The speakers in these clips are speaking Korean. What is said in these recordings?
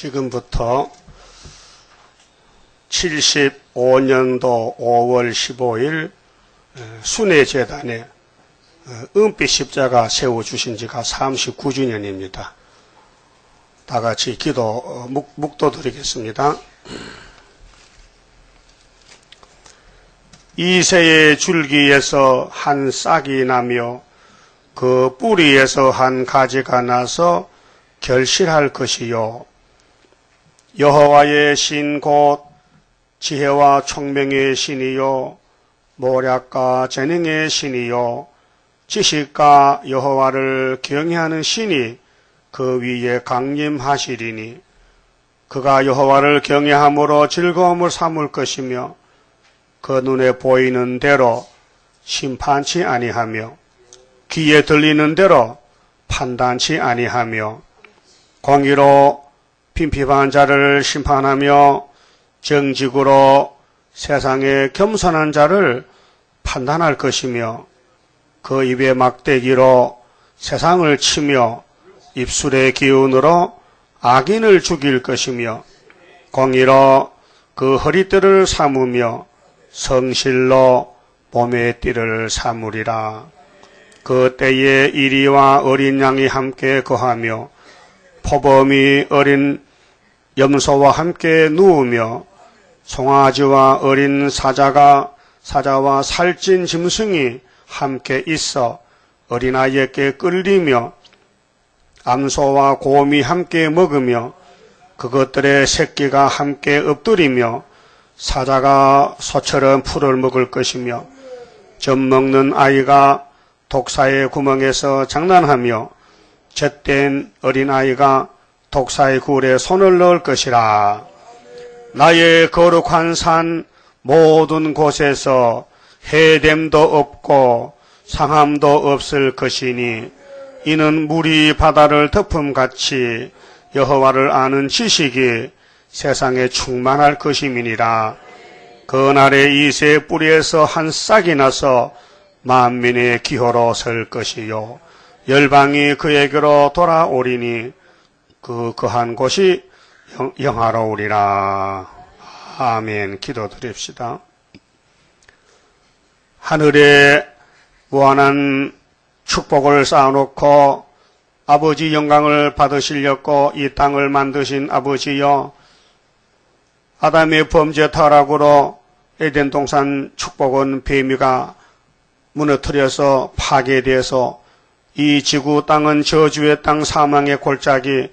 지금부터 75년도 5월 15일 순회재단에 은빛 십자가 세워주신 지가 39주년입니다. 다 같이 기도, 묵도 드리겠습니다. 이새의 줄기에서 한 싹이 나며 그 뿌리에서 한 가지가 나서 결실할 것이요. 여호와의 신 곧 지혜와 총명의 신이요. 모략과 재능의 신이요. 지식과 여호와를 경외하는 신이 그 위에 강림하시리니 그가 여호와를 경외함으로 즐거움을 삼을 것이며 그 눈에 보이는 대로 심판치 아니하며 귀에 들리는 대로 판단치 아니하며 공의로 빈핍한 자를 심판하며 정직으로 세상에 겸손한 자를 판단할 것이며 그 입의 막대기로 세상을 치며 입술의 기운으로 악인을 죽일 것이며 공의로 그 허리띠를 삼으며 성실로 몸의 띠를 삼으리라. 그 때에 이리와 어린 양이 함께 거하며 포범이 어린 염소와 함께 누우며 송아지와 어린 사자와 살찐 짐승이 함께 있어 어린아이에게 끌리며 암소와 곰이 함께 먹으며 그것들의 새끼가 함께 엎드리며 사자가 소처럼 풀을 먹을 것이며 젖 먹는 아이가 독사의 구멍에서 장난하며 젖된 어린아이가 독사의 굴에 손을 넣을 것이라. 나의 거룩한 산 모든 곳에서 해됨도 없고 상함도 없을 것이니 이는 물이 바다를 덮음같이 여호와를 아는 지식이 세상에 충만할 것임이니라. 그날에 이새 뿌리에서 한 싹이 나서 만민의 기호로 설 것이요 열방이 그에게로 돌아오리니 그 거한 곳이 영화로우리라. 아멘. 기도드립시다. 하늘에 무한한 축복을 쌓아놓고 아버지 영광을 받으시려고 이 땅을 만드신 아버지여, 아담의 범죄 타락으로 에덴 동산 축복은 뱀이가 무너뜨려서 파괴돼서 이 지구 땅은 저주의 땅, 사망의 골짜기,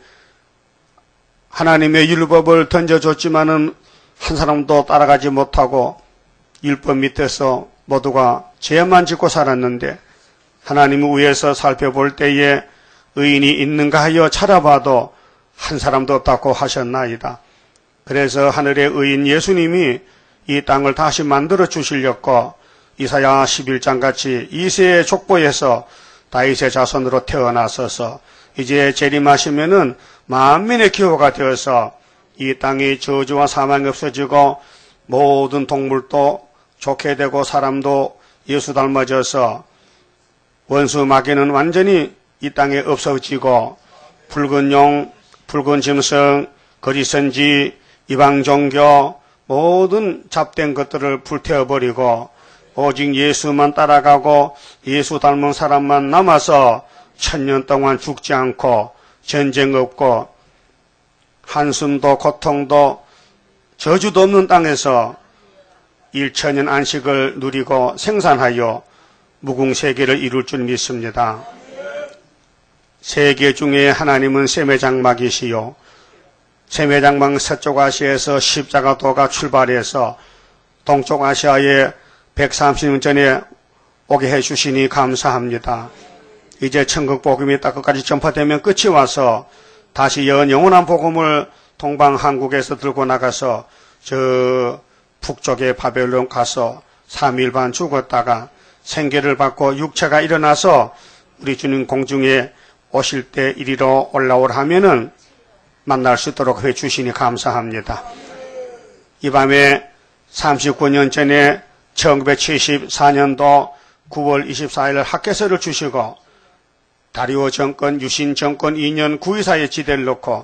하나님의 율법을 던져줬지만은 한 사람도 따라가지 못하고 율법 밑에서 모두가 죄만 짓고 살았는데 하나님 위에서 살펴볼 때에 의인이 있는가 하여 찾아봐도 한 사람도 없다고 하셨나이다. 그래서 하늘의 의인 예수님이 이 땅을 다시 만들어 주시려고 이사야 11장 같이 이새의 족보에서 다윗의 자손으로 태어나셔서 이제 재림하시면은 만민의 기호가 되어서 이 땅의 저주와 사망이 없어지고 모든 동물도 좋게 되고 사람도 예수 닮아져서 원수 마귀는 완전히 이 땅에 없어지고 붉은 용, 붉은 짐승, 거짓선지, 이방 종교 모든 잡된 것들을 불태워버리고 오직 예수만 따라가고 예수 닮은 사람만 남아서 1000년 동안 죽지 않고 전쟁 없고 한숨도 고통도 저주도 없는 땅에서 1000년 안식을 누리고 생산하여 무궁세계를 이룰 줄 믿습니다. 세계 중에 하나님은 세매장막이시요 세매장막 서쪽 아시아에서 십자가도가 출발해서 동쪽 아시아에 130년 전에 오게 해주시니 감사합니다. 이제 천국 복음이 딱 끝까지 전파되면 끝이 와서 다시 영원한 복음을 동방 한국에서 들고 나가서 저 북쪽의 바벨론 가서 3일 반 죽었다가 생계를 받고 육체가 일어나서 우리 주님 공중에 오실 때 이리로 올라오라 하면은 만날 수 있도록 해주시니 감사합니다. 이 밤에 39년 전에 1974년도 9월 24일 학계서를 주시고 다리오 정권, 유신 정권 2년 9.24의 지대를 놓고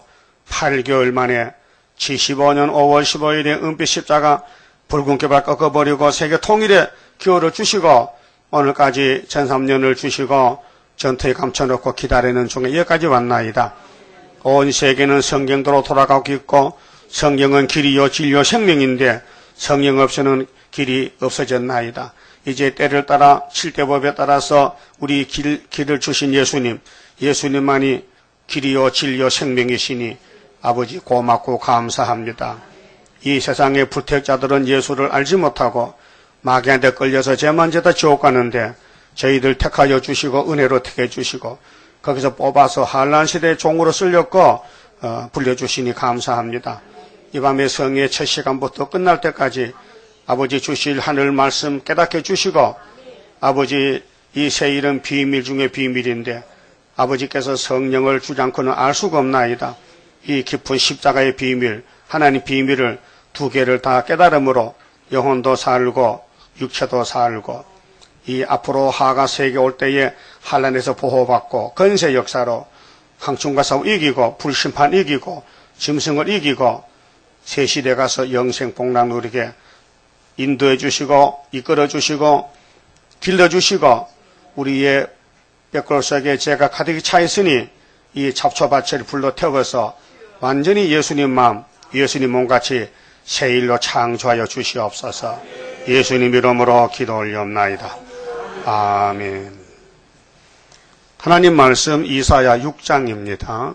8개월 만에 75년 5월 15일에 은빛 십자가 붉은 깃발 꺾어버리고 세계 통일의 기호를 주시고 오늘까지 1003년을 주시고 전투에 감춰놓고 기다리는 중에 여기까지 왔나이다. 온 세계는 성경대로 돌아가고 있고 성경은 길이요 진리요 생명인데 성령 없이는 길이 없어졌나이다. 이제 때를 따라 칠대법에 따라서 우리 길을 주신 예수님만이 길이요 진리요 생명이시니 아버지 고맙고 감사합니다. 이 세상의 불택자들은 예수를 알지 못하고 마귀한테 끌려서 죄만 지다 지옥 가는데 저희들 택하여 주시고 은혜로 택해 주시고 거기서 뽑아서 한란시대의 종으로 쓸렸고 불려주시니 감사합니다. 이 밤에 성의 첫 시간부터 끝날 때까지 아버지 주실 하늘 말씀 깨닫게 주시고 아버지 이 새 일은 비밀 중에 비밀인데 아버지께서 성령을 주지 않고는 알 수가 없나이다. 이 깊은 십자가의 비밀 하나님 비밀을 두 개를 다 깨달음으로 영혼도 살고 육체도 살고 이 앞으로 하가 세계 올 때에 한란에서 보호받고 건세 역사로 항충과 싸움 이기고 불심판 이기고 짐승을 이기고 새 시대 가서 영생 복락 누리게 인도해 주시고 이끌어 주시고 길러 주시고 우리의 뼈골 속에 죄가 가득히 차 있으니 이 잡초밭을 불러 태워서 완전히 예수님 마음 예수님 몸같이 새 일로 창조하여 주시옵소서. 예수님 이름으로 기도 올리옵나이다. 아멘. 하나님 말씀 이사야 6장입니다.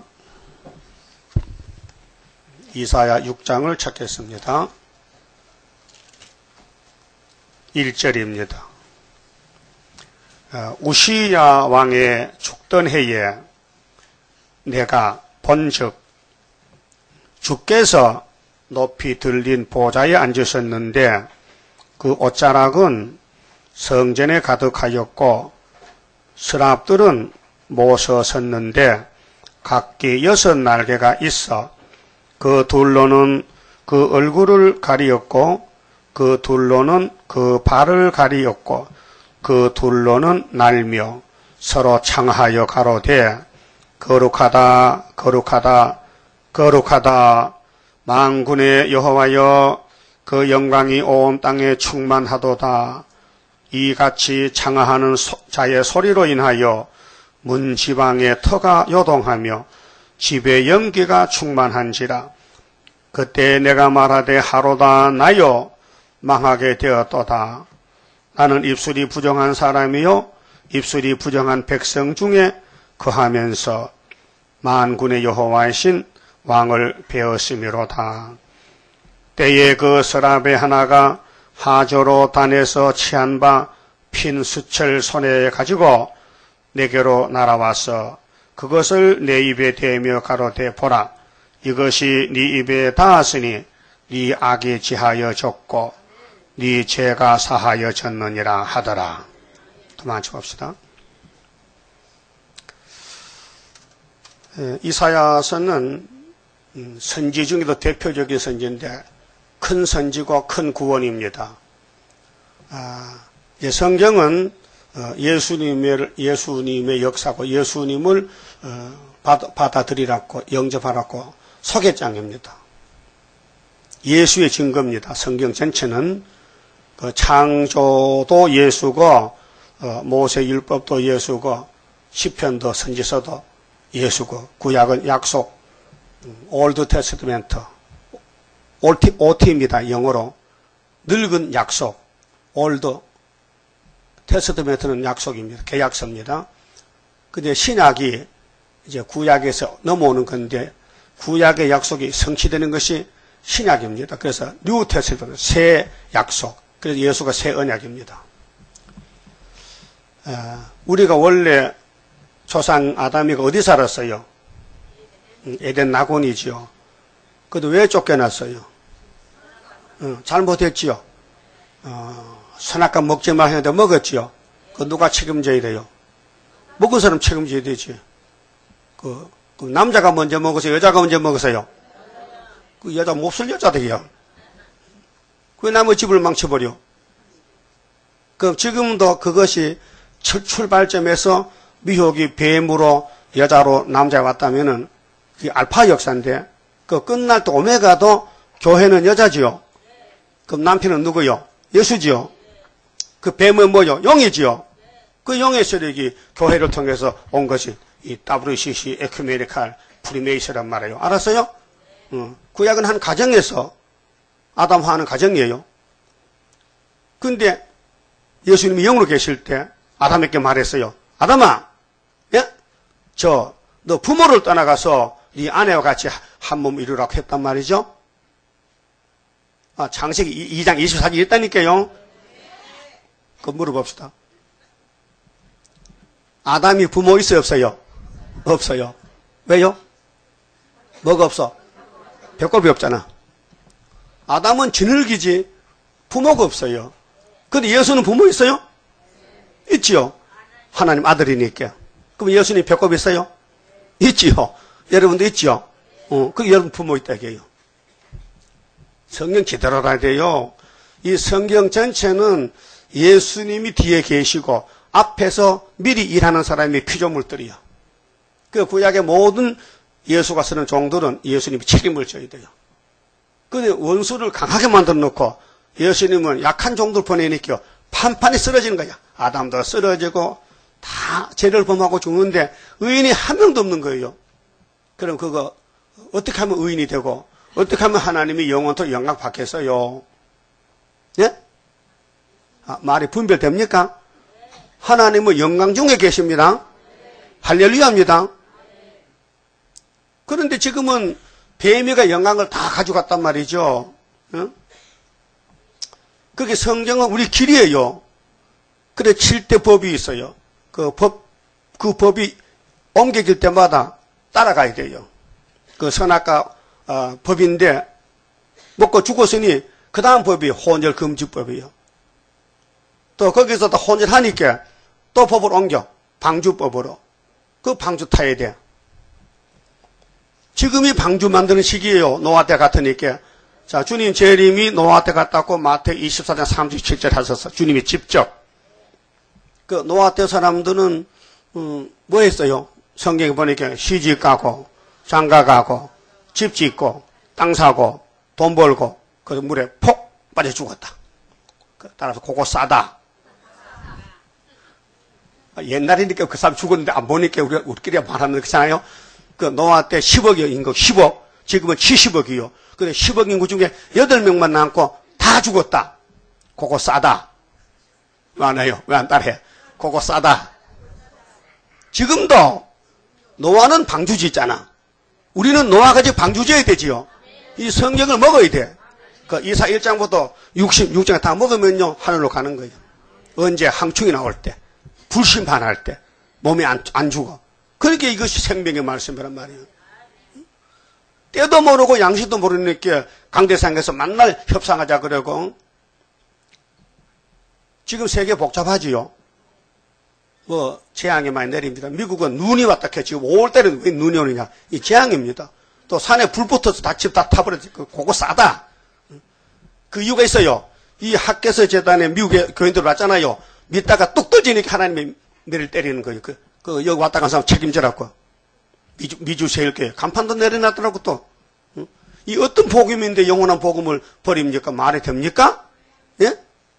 이사야 6장을 찾겠습니다. 1절입니다. 우시야 왕의 죽던 해에 내가 본즉 주께서 높이 들린 보좌에 앉으셨는데 그 옷자락은 성전에 가득하였고 서랍들은 모서 섰는데 각기 6날개가 있어 그 둘로는 그 얼굴을 가리었고 그 둘로는 그 발을 가리었고 그 둘로는 날며 서로 창하여 가로되 거룩하다 거룩하다 거룩하다 만군의 여호와여 그 영광이 온 땅에 충만하도다. 이같이 창하하는 자의 소리로 인하여 문 지방의 터가 요동하며 집의 연기가 충만한지라. 그때 내가 말하되 하로다 나여 망하게 되었도다. 나는 입술이 부정한 사람이요 입술이 부정한 백성 중에 거하면서 만군의 여호와이신 왕을 배웠음이로다. 때에 그 서랍의 하나가 하조로 단에서 취한 바 핀 수철 손에 가지고 내게로 날아와서 그것을 내 입에 대며 가로되 보라 이것이 네 입에 닿았으니 네 악이 지하여 졌고 네 죄가 사하여 졌느니라 하더라. 그만 봅시다. 이사야서는 선지 중에도 대표적인 선지인데 큰 선지고 큰 구원입니다. 성경은 예수님의 역사고 예수님을 받아들이라고 영접하라고 소개장입니다. 예수의 증거입니다. 성경 전체는 창조도 예수고 모세 율법도 예수고 시편도 선지서도 예수고 구약은 약속 올드 테스트멘트 OT입니다. 영어로 늙은 약속 올드 테스트멘트는 약속입니다. 계약서입니다. 근데 신약이 이제 구약에서 넘어오는 건데 구약의 약속이 성취되는 것이 신약입니다. 그래서 뉴 테스트멘트 새 약속. 그래서 예수가 새 언약입니다. 우리가 원래 조상 아담이가 어디 살았어요? 에덴 낙원이지요. 그래도 왜 쫓겨났어요? 잘못했지요. 선악과 먹지 마 했는데 먹었지요. 그 누가 책임져야 돼요? 먹은 사람 책임져야 되지. 그 남자가 먼저 먹어서 여자가 먼저 먹었어요. 그 여자 몹쓸 여자들이요. 왜 남의 집을 망쳐버려? 그럼 지금도 그것이 출발점에서 미혹이 뱀으로 여자로 남자가 왔다면은 그게 알파 역사인데 그 끝날 때 오메가도 교회는 여자지요. 그럼 남편은 누구요? 예수지요. 그 뱀은 뭐요? 용이지요. 그 용의 세력이 교회를 통해서 온 것이 이 WCC 에큐메니칼 프리메이스란 말이에요. 알았어요? 구약은 한 가정에서 아담화하는 가정이에요. 근데 예수님이 영으로 계실 때 아담에게 말했어요. 아담아, 예? 너 부모를 떠나가서 네 아내와 같이 한 몸 이루라고 했단 말이죠. 창세기 2장 24절 있다니까요. 그거 물어봅시다. 아담이 부모 있어요, 없어요? 없어요. 왜요? 뭐가 없어? 배꼽이 없잖아. 아담은 진흙이지 부모가 없어요. 근데 예수는 부모 있어요? 있지요. 하나님 아들이니까. 그럼 예수님 배꼽 있어요? 있지요. 여러분도 있지요. 그 여러분 부모 있다 이게요. 성경 제대로 알아야 돼요. 이 성경 전체는 예수님이 뒤에 계시고 앞에서 미리 일하는 사람이 피조물들이요. 그 구약의 모든 예수가 쓰는 종들은 예수님이 책임을 져야 돼요. 근데 원수를 강하게 만들어 놓고 예수님은 약한 종들 보내니까 판판이 쓰러지는 거야. 아담도 쓰러지고 다 죄를 범하고 죽는데 의인이 한 명도 없는 거예요. 그럼 그거 어떻게 하면 의인이 되고 어떻게 하면 하나님이 영원토록 영광 받겠어요? 예? 말이 분별됩니까? 하나님은 영광 중에 계십니다. 할렐루야입니다. 그런데 지금은 뱀이가 영광을 다 가져갔단 말이죠. 그게 성경은 우리 길이에요. 그래 7대 법이 있어요. 그 법이 옮겨질 때마다 따라가야 돼요. 그 선악과 법인데 먹고 죽었으니 그 다음 법이 혼혈금지법이에요. 또 거기서 또 혼혈하니까 또 법을 옮겨 방주법으로 그 방주 타야 돼. 지금이 방주 만드는 시기예요. 노아 때 같으니까. 자, 주님 재림이 노아 때 같다고 마태 24장 37절 하셔서 주님이 직접 그 노아 때 사람들은 뭐 했어요? 성경에 보니까 시집 가고 장가 가고 집 짓고 땅 사고 돈 벌고 그 물에 폭 빠져 죽었다. 따라서 그거 싸다. 옛날이니까 그 사람 죽었는데 안 보니까 우리끼리 말하는 거잖아요. 그 노아 때 10억이요 인구 10억. 지금은 70억이요. 근데 10억 인구 중에 8명만 남고 다 죽었다. 그거 싸다. 왜 안 해요? 왜 안 따라해? 그거 싸다. 지금도 노아는 방주 짓잖아. 우리는 노아같이 방주 지어야 되지요. 이 성경을 먹어야 돼. 그 이사 1장부터 66장 다 먹으면요 하늘로 가는 거예요. 언제 항충이 나올 때, 불심판할 때, 몸이 안 죽어. 그러니까 이것이 생명의 말씀이란 말이에요. 때도 모르고 양식도 모르니까 강대상에서 만날 협상하자 그러고. 지금 세계 복잡하지요. 뭐 재앙이 많이 내립니다. 미국은 눈이 왔다 해. 지금 5월달에는 왜 눈이 오느냐. 이 재앙입니다. 또 산에 불 붙어서 다 집 다 타버렸지. 그거 싸다. 그 이유가 있어요. 이 학개서 재단에 미국의 교인들 왔잖아요. 믿다가 뚝 떠지니까 하나님이 매를 때리는 거예요. 여기 왔다 간 사람 책임지라고. 미주 세일교회 간판도 내려놨더라고 또. 이 어떤 복음인데 영원한 복음을 버립니까? 말이 됩니까? 예?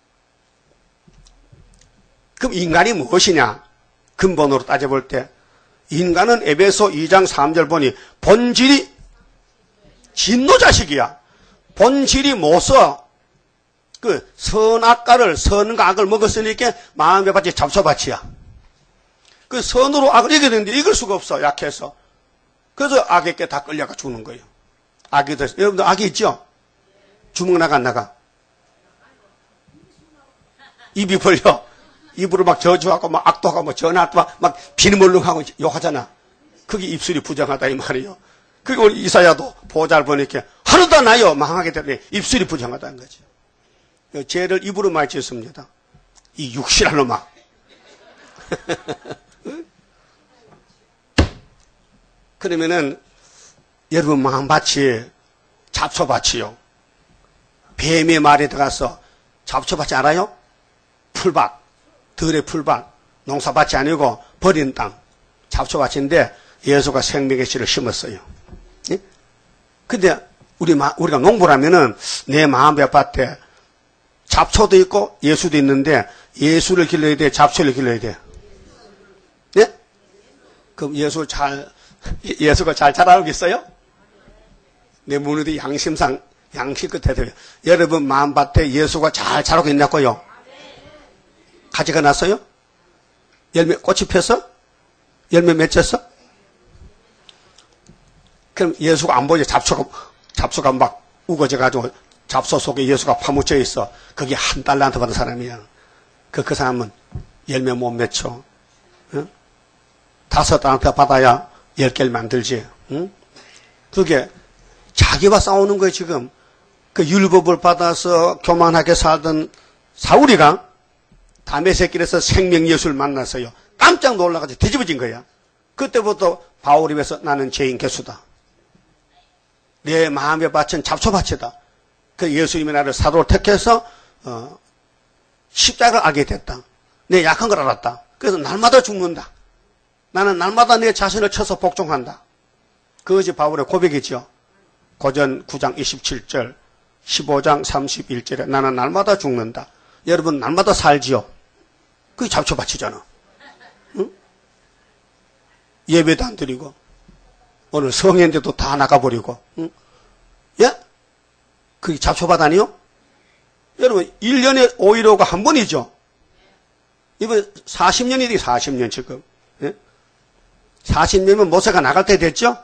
그럼 인간이 무엇이냐? 근본으로 따져볼 때 인간은 에베소 2장 3절 보니 본질이 진노자식이야. 본질이 뭐서 그 선악과를 선과 악을 먹었으니까 마음의 밭이 잡초밭이야. 그 선으로 악을 이겨야 되는데 이길 수가 없어. 약해서. 그래서 악에게 다 끌려가 죽는 거예요. 악이 됐어. 여러분들 악이 있죠? 주먹 나가 안 나가? 입이 벌려. 입으로 막 저주하고 막 악도하고 막 전화하고 막 비늘물렁하고 욕하잖아. 그게 입술이 부정하다 이 말이에요. 그리고 이사야도 보잘 보니까 하루도 안 나요. 망하게 되면 입술이 부정하다는 거죠. 죄를 입으로 많이 짓습니다. 이 육실한 놈아. 그러면은 여러분 마음밭이 잡초밭이요. 뱀의 말에 들어가서 잡초밭이 알아요? 풀밭, 들의 풀밭, 농사밭이 아니고 버린 땅, 잡초밭인데 예수가 생명의 씨를 심었어요. 예? 근데 우리가 농부라면은 내 마음밭에 잡초도 있고 예수도 있는데 예수를 길러야 돼, 잡초를 길러야 돼. 네? 그럼 예수가 잘 자라겠어요? 내 문의도 양심상 양식 끝에 여러분 마음밭에 예수가 잘 자라고 있냐고요? 가지가 났어요? 꽃이 폈어? 열매 맺혔어? 그럼 예수가 안 보이죠? 잡초가 막 우거져가지고 잡초 속에 예수가 파묻혀 있어. 그게 한 달란트 받은 사람이야. 그 사람은 열매 못 맺혀. 응? 5달란트 받아야 10개를 만들지. 응? 그게 자기와 싸우는 거예요, 지금. 그 율법을 받아서 교만하게 살던 사울이가 다메섹길에서 생명 예수를 만났어요. 깜짝 놀라가지고 뒤집어진 거야. 그때부터 바울이 외서 나는 죄인 개수다. 내 마음의 밭은 잡초밭이다. 그 예수님이 나를 사도로 택해서 십자가를 알게 됐다. 내 약한 걸 알았다. 그래서 날마다 죽는다. 나는 날마다 내 자신을 쳐서 복종한다. 그것이 바울의 고백이죠. 고전 9장 27절, 15장 31절에 나는 날마다 죽는다. 여러분 날마다 살지요. 그게 잡초밭이잖아. 응? 예배도 안 드리고 오늘 성회인데도 다 나가버리고. 응? 예? 그게 잡초밭 아니요? 여러분 1년에 5.15가 한 번이죠. 이번 40년이 돼. 40년 지금. 예? 40년이면 모세가 나갈 때 됐죠?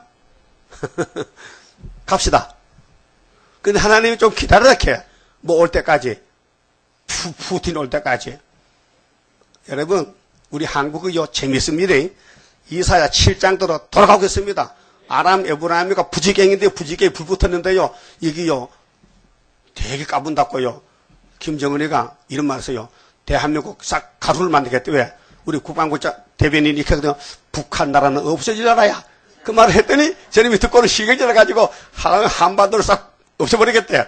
갑시다. 근데 하나님이 좀 기다려라 캐. 뭐 올 때까지. 푸틴 올 때까지. 여러분 우리 한국은요 재밌습니다. 이사야 7장대로 돌아가고 있습니다. 아람 에브라임이가 부지갱인데 부지갱이 불 붙었는데요. 이게요 되게 까분답고요. 김정은이가 이런 말 했어요. 대한민국 싹 가루를 만들겠대. 왜? 우리 국방부 대변인이 이렇게 하거든요. 북한 나라는 없어지려라야. 그 말을 했더니 저놈이 듣고는 시경질해가지고 한반도를 싹 없애버리겠대.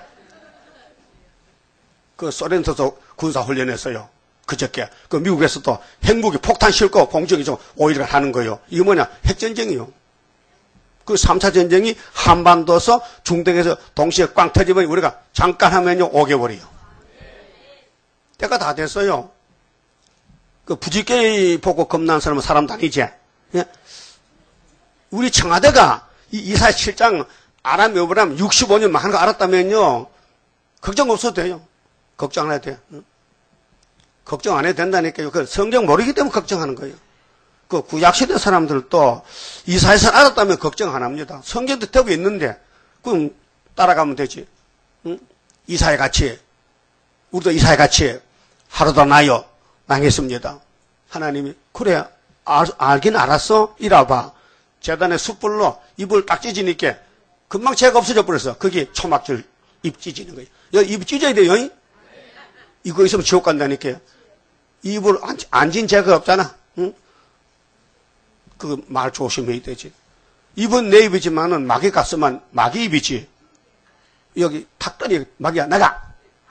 그 소련에서도 군사훈련했어요. 그저께. 그 미국에서도 핵무기 폭탄 싣고 공정이 좀 5일간 하는 거예요. 이게 뭐냐? 핵전쟁이요. 그 3차 전쟁이 한반도에서 중동에서 동시에 꽝 터지면 우리가 잠깐 하면요, 5개월이요. 때가 다 됐어요. 그 부지게이 보고 겁난 사람은 사람도 아니지. 예? 우리 청와대가 이사야 7장 아람 여부람 65년 많은 거 알았다면요, 걱정 없어도 돼요. 걱정 안 해도 돼요. 응? 걱정 안 해도 된다니까요. 그 성경 모르기 때문에 걱정하는 거예요. 그 구약시대 사람들도 이사야서 알았다면 걱정 안 합니다. 성경도 되고 있는데, 그럼 따라가면 되지. 응? 이사야 같이, 우리도 이사야 같이 하루도 나요. 망했습니다. 하나님이, 그래, 알긴 알았어? 이라봐. 재단에 숯불로 입을 딱 찢으니까 금방 죄가 없어져 버렸어. 그게 초막줄 입 찢는 거예요. 여기 입 찢어야 돼요. 이거 있으면 지옥 간다니까요. 입을 안 진 죄가 없잖아. 응? 그 말 조심해야 되지. 입은 내 입이지만은 마귀 갔으면 마귀 입이지. 여기 탁더니 마귀야, 나가.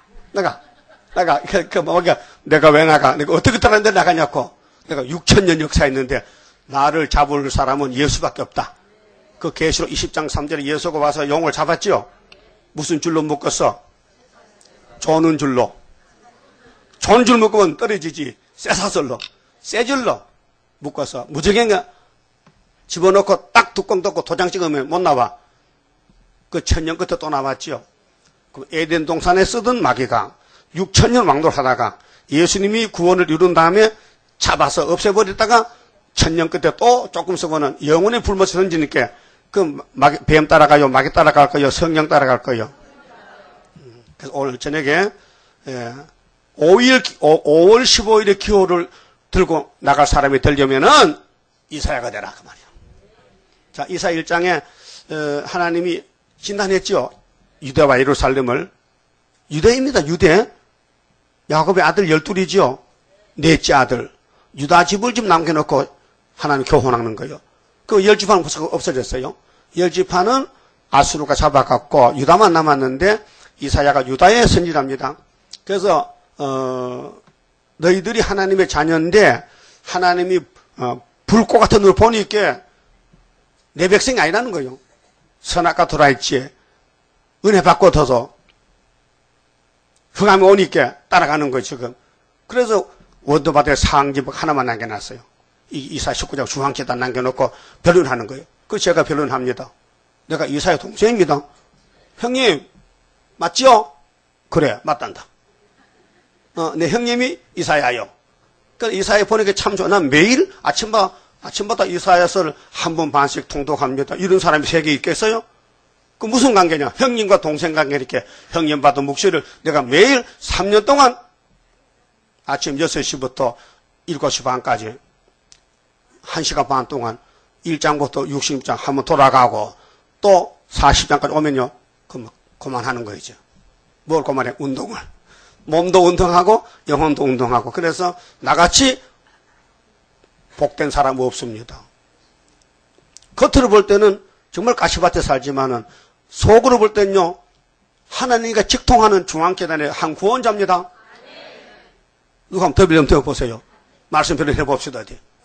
그 마귀가 내가 왜 나가? 내가 어떻게 따라는데 나가냐고. 내가 6,000년 역사했는데 나를 잡을 사람은 예수밖에 없다. 그 계시록 20장 3절에 예수가 와서 용을 잡았죠. 무슨 줄로 묶었어? 조는 줄로. 조는 줄 묶으면 떨어지지. 쇠사슬로, 쇠줄로 묶어서 무적행가 집어넣고 딱 뚜껑 덮고 도장 찍으면 못 나와. 그 천년 끝에 또 나왔죠. 그럼 에덴 동산에 쓰던 마귀가 6,000년 왕돌하다가 예수님이 구원을 이룬 다음에 잡아서 없애버렸다가 천년 끝에 또 조금 쓰고는 영원히 불못에 던지니까 그 뱀 따라가요, 마귀 따라갈 거요, 성령 따라갈 거요. 그래서 오늘 저녁에 5월 15일의 기호를 들고 나갈 사람이 되려면은 이사야가 되라 그 말이야. 자, 이사야 1장에 하나님이 진단했죠. 유대와 예루살렘을. 유대입니다. 유대. 야곱의 아들 12이죠. 넷째 아들. 유다 집을 좀 남겨놓고 하나님 교훈하는 거예요. 그 10지파는 벌써 없어졌어요. 10지파는 아수르가 잡아갔고 유다만 남았는데 이사야가 유다의 선지자입니다. 그래서 너희들이 하나님의 자녀인데 하나님이 불꽃 같은 걸 보니까 내 백성이 아니라는 거예요. 선악과 돌아있지. 은혜 받고 더서 흑암이 오니까 따라가는 거예요, 지금. 그래서 원도바다에 상지복 하나만 남겨놨어요. 이사야 19장 중앙계단 남겨놓고 변론하는 거예요. 그래서 제가 변론합니다. 내가 이사야 동생입니다. 형님, 맞지요? 그래, 맞단다. 내 형님이 이사야요. 그러니까 이사야 보니까 참 좋아. 난 매일 아침마다 이사야서를 한 번 반씩 통독합니다. 이런 사람이 세계 있겠어요? 그 무슨 관계냐? 형님과 동생 관계 이렇게 형님 받은 묵시를 내가 매일 3년 동안 아침 6시부터 7시 반까지 1시간 반 동안 1장부터 60장 한번 돌아가고 또 40장까지 오면요. 그만하는 거죠. 뭘 그만해? 운동을. 몸도 운동하고 영혼도 운동하고. 그래서 나같이 복된 사람 없습니다. 겉으로 볼 때는 정말 가시밭에 살지만은 속으로 볼 때는요. 하나님과 직통하는 중앙계단의 한 구원자입니다. 누가 한번 더빌 좀 보세요. 말씀 변론해 봅시다.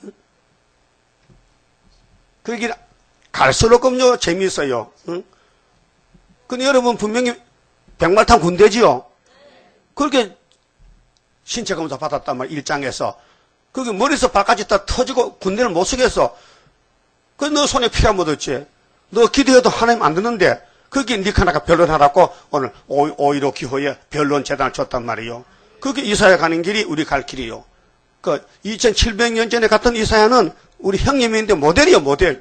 그 길 갈수록요 재미있어요. 응? 근데 여러분 분명히 백말탄 군대지요. 그렇게 신체 검사 받았단 말이에요. 1장에서. 그게 머리에서 발까지 다 터지고 군대를 못 쓰겠어. 그 너 손에 피가 묻었지. 너 기도해도 하나님 안 듣는데 그게 니카나가 변론하라고 오늘 5.15 기호에 변론 재단을 줬단 말이에요. 그게 이사야 가는 길이 우리 갈 길이요. 그 2700년 전에 갔던 이사야는 우리 형님인데 모델이요, 모델.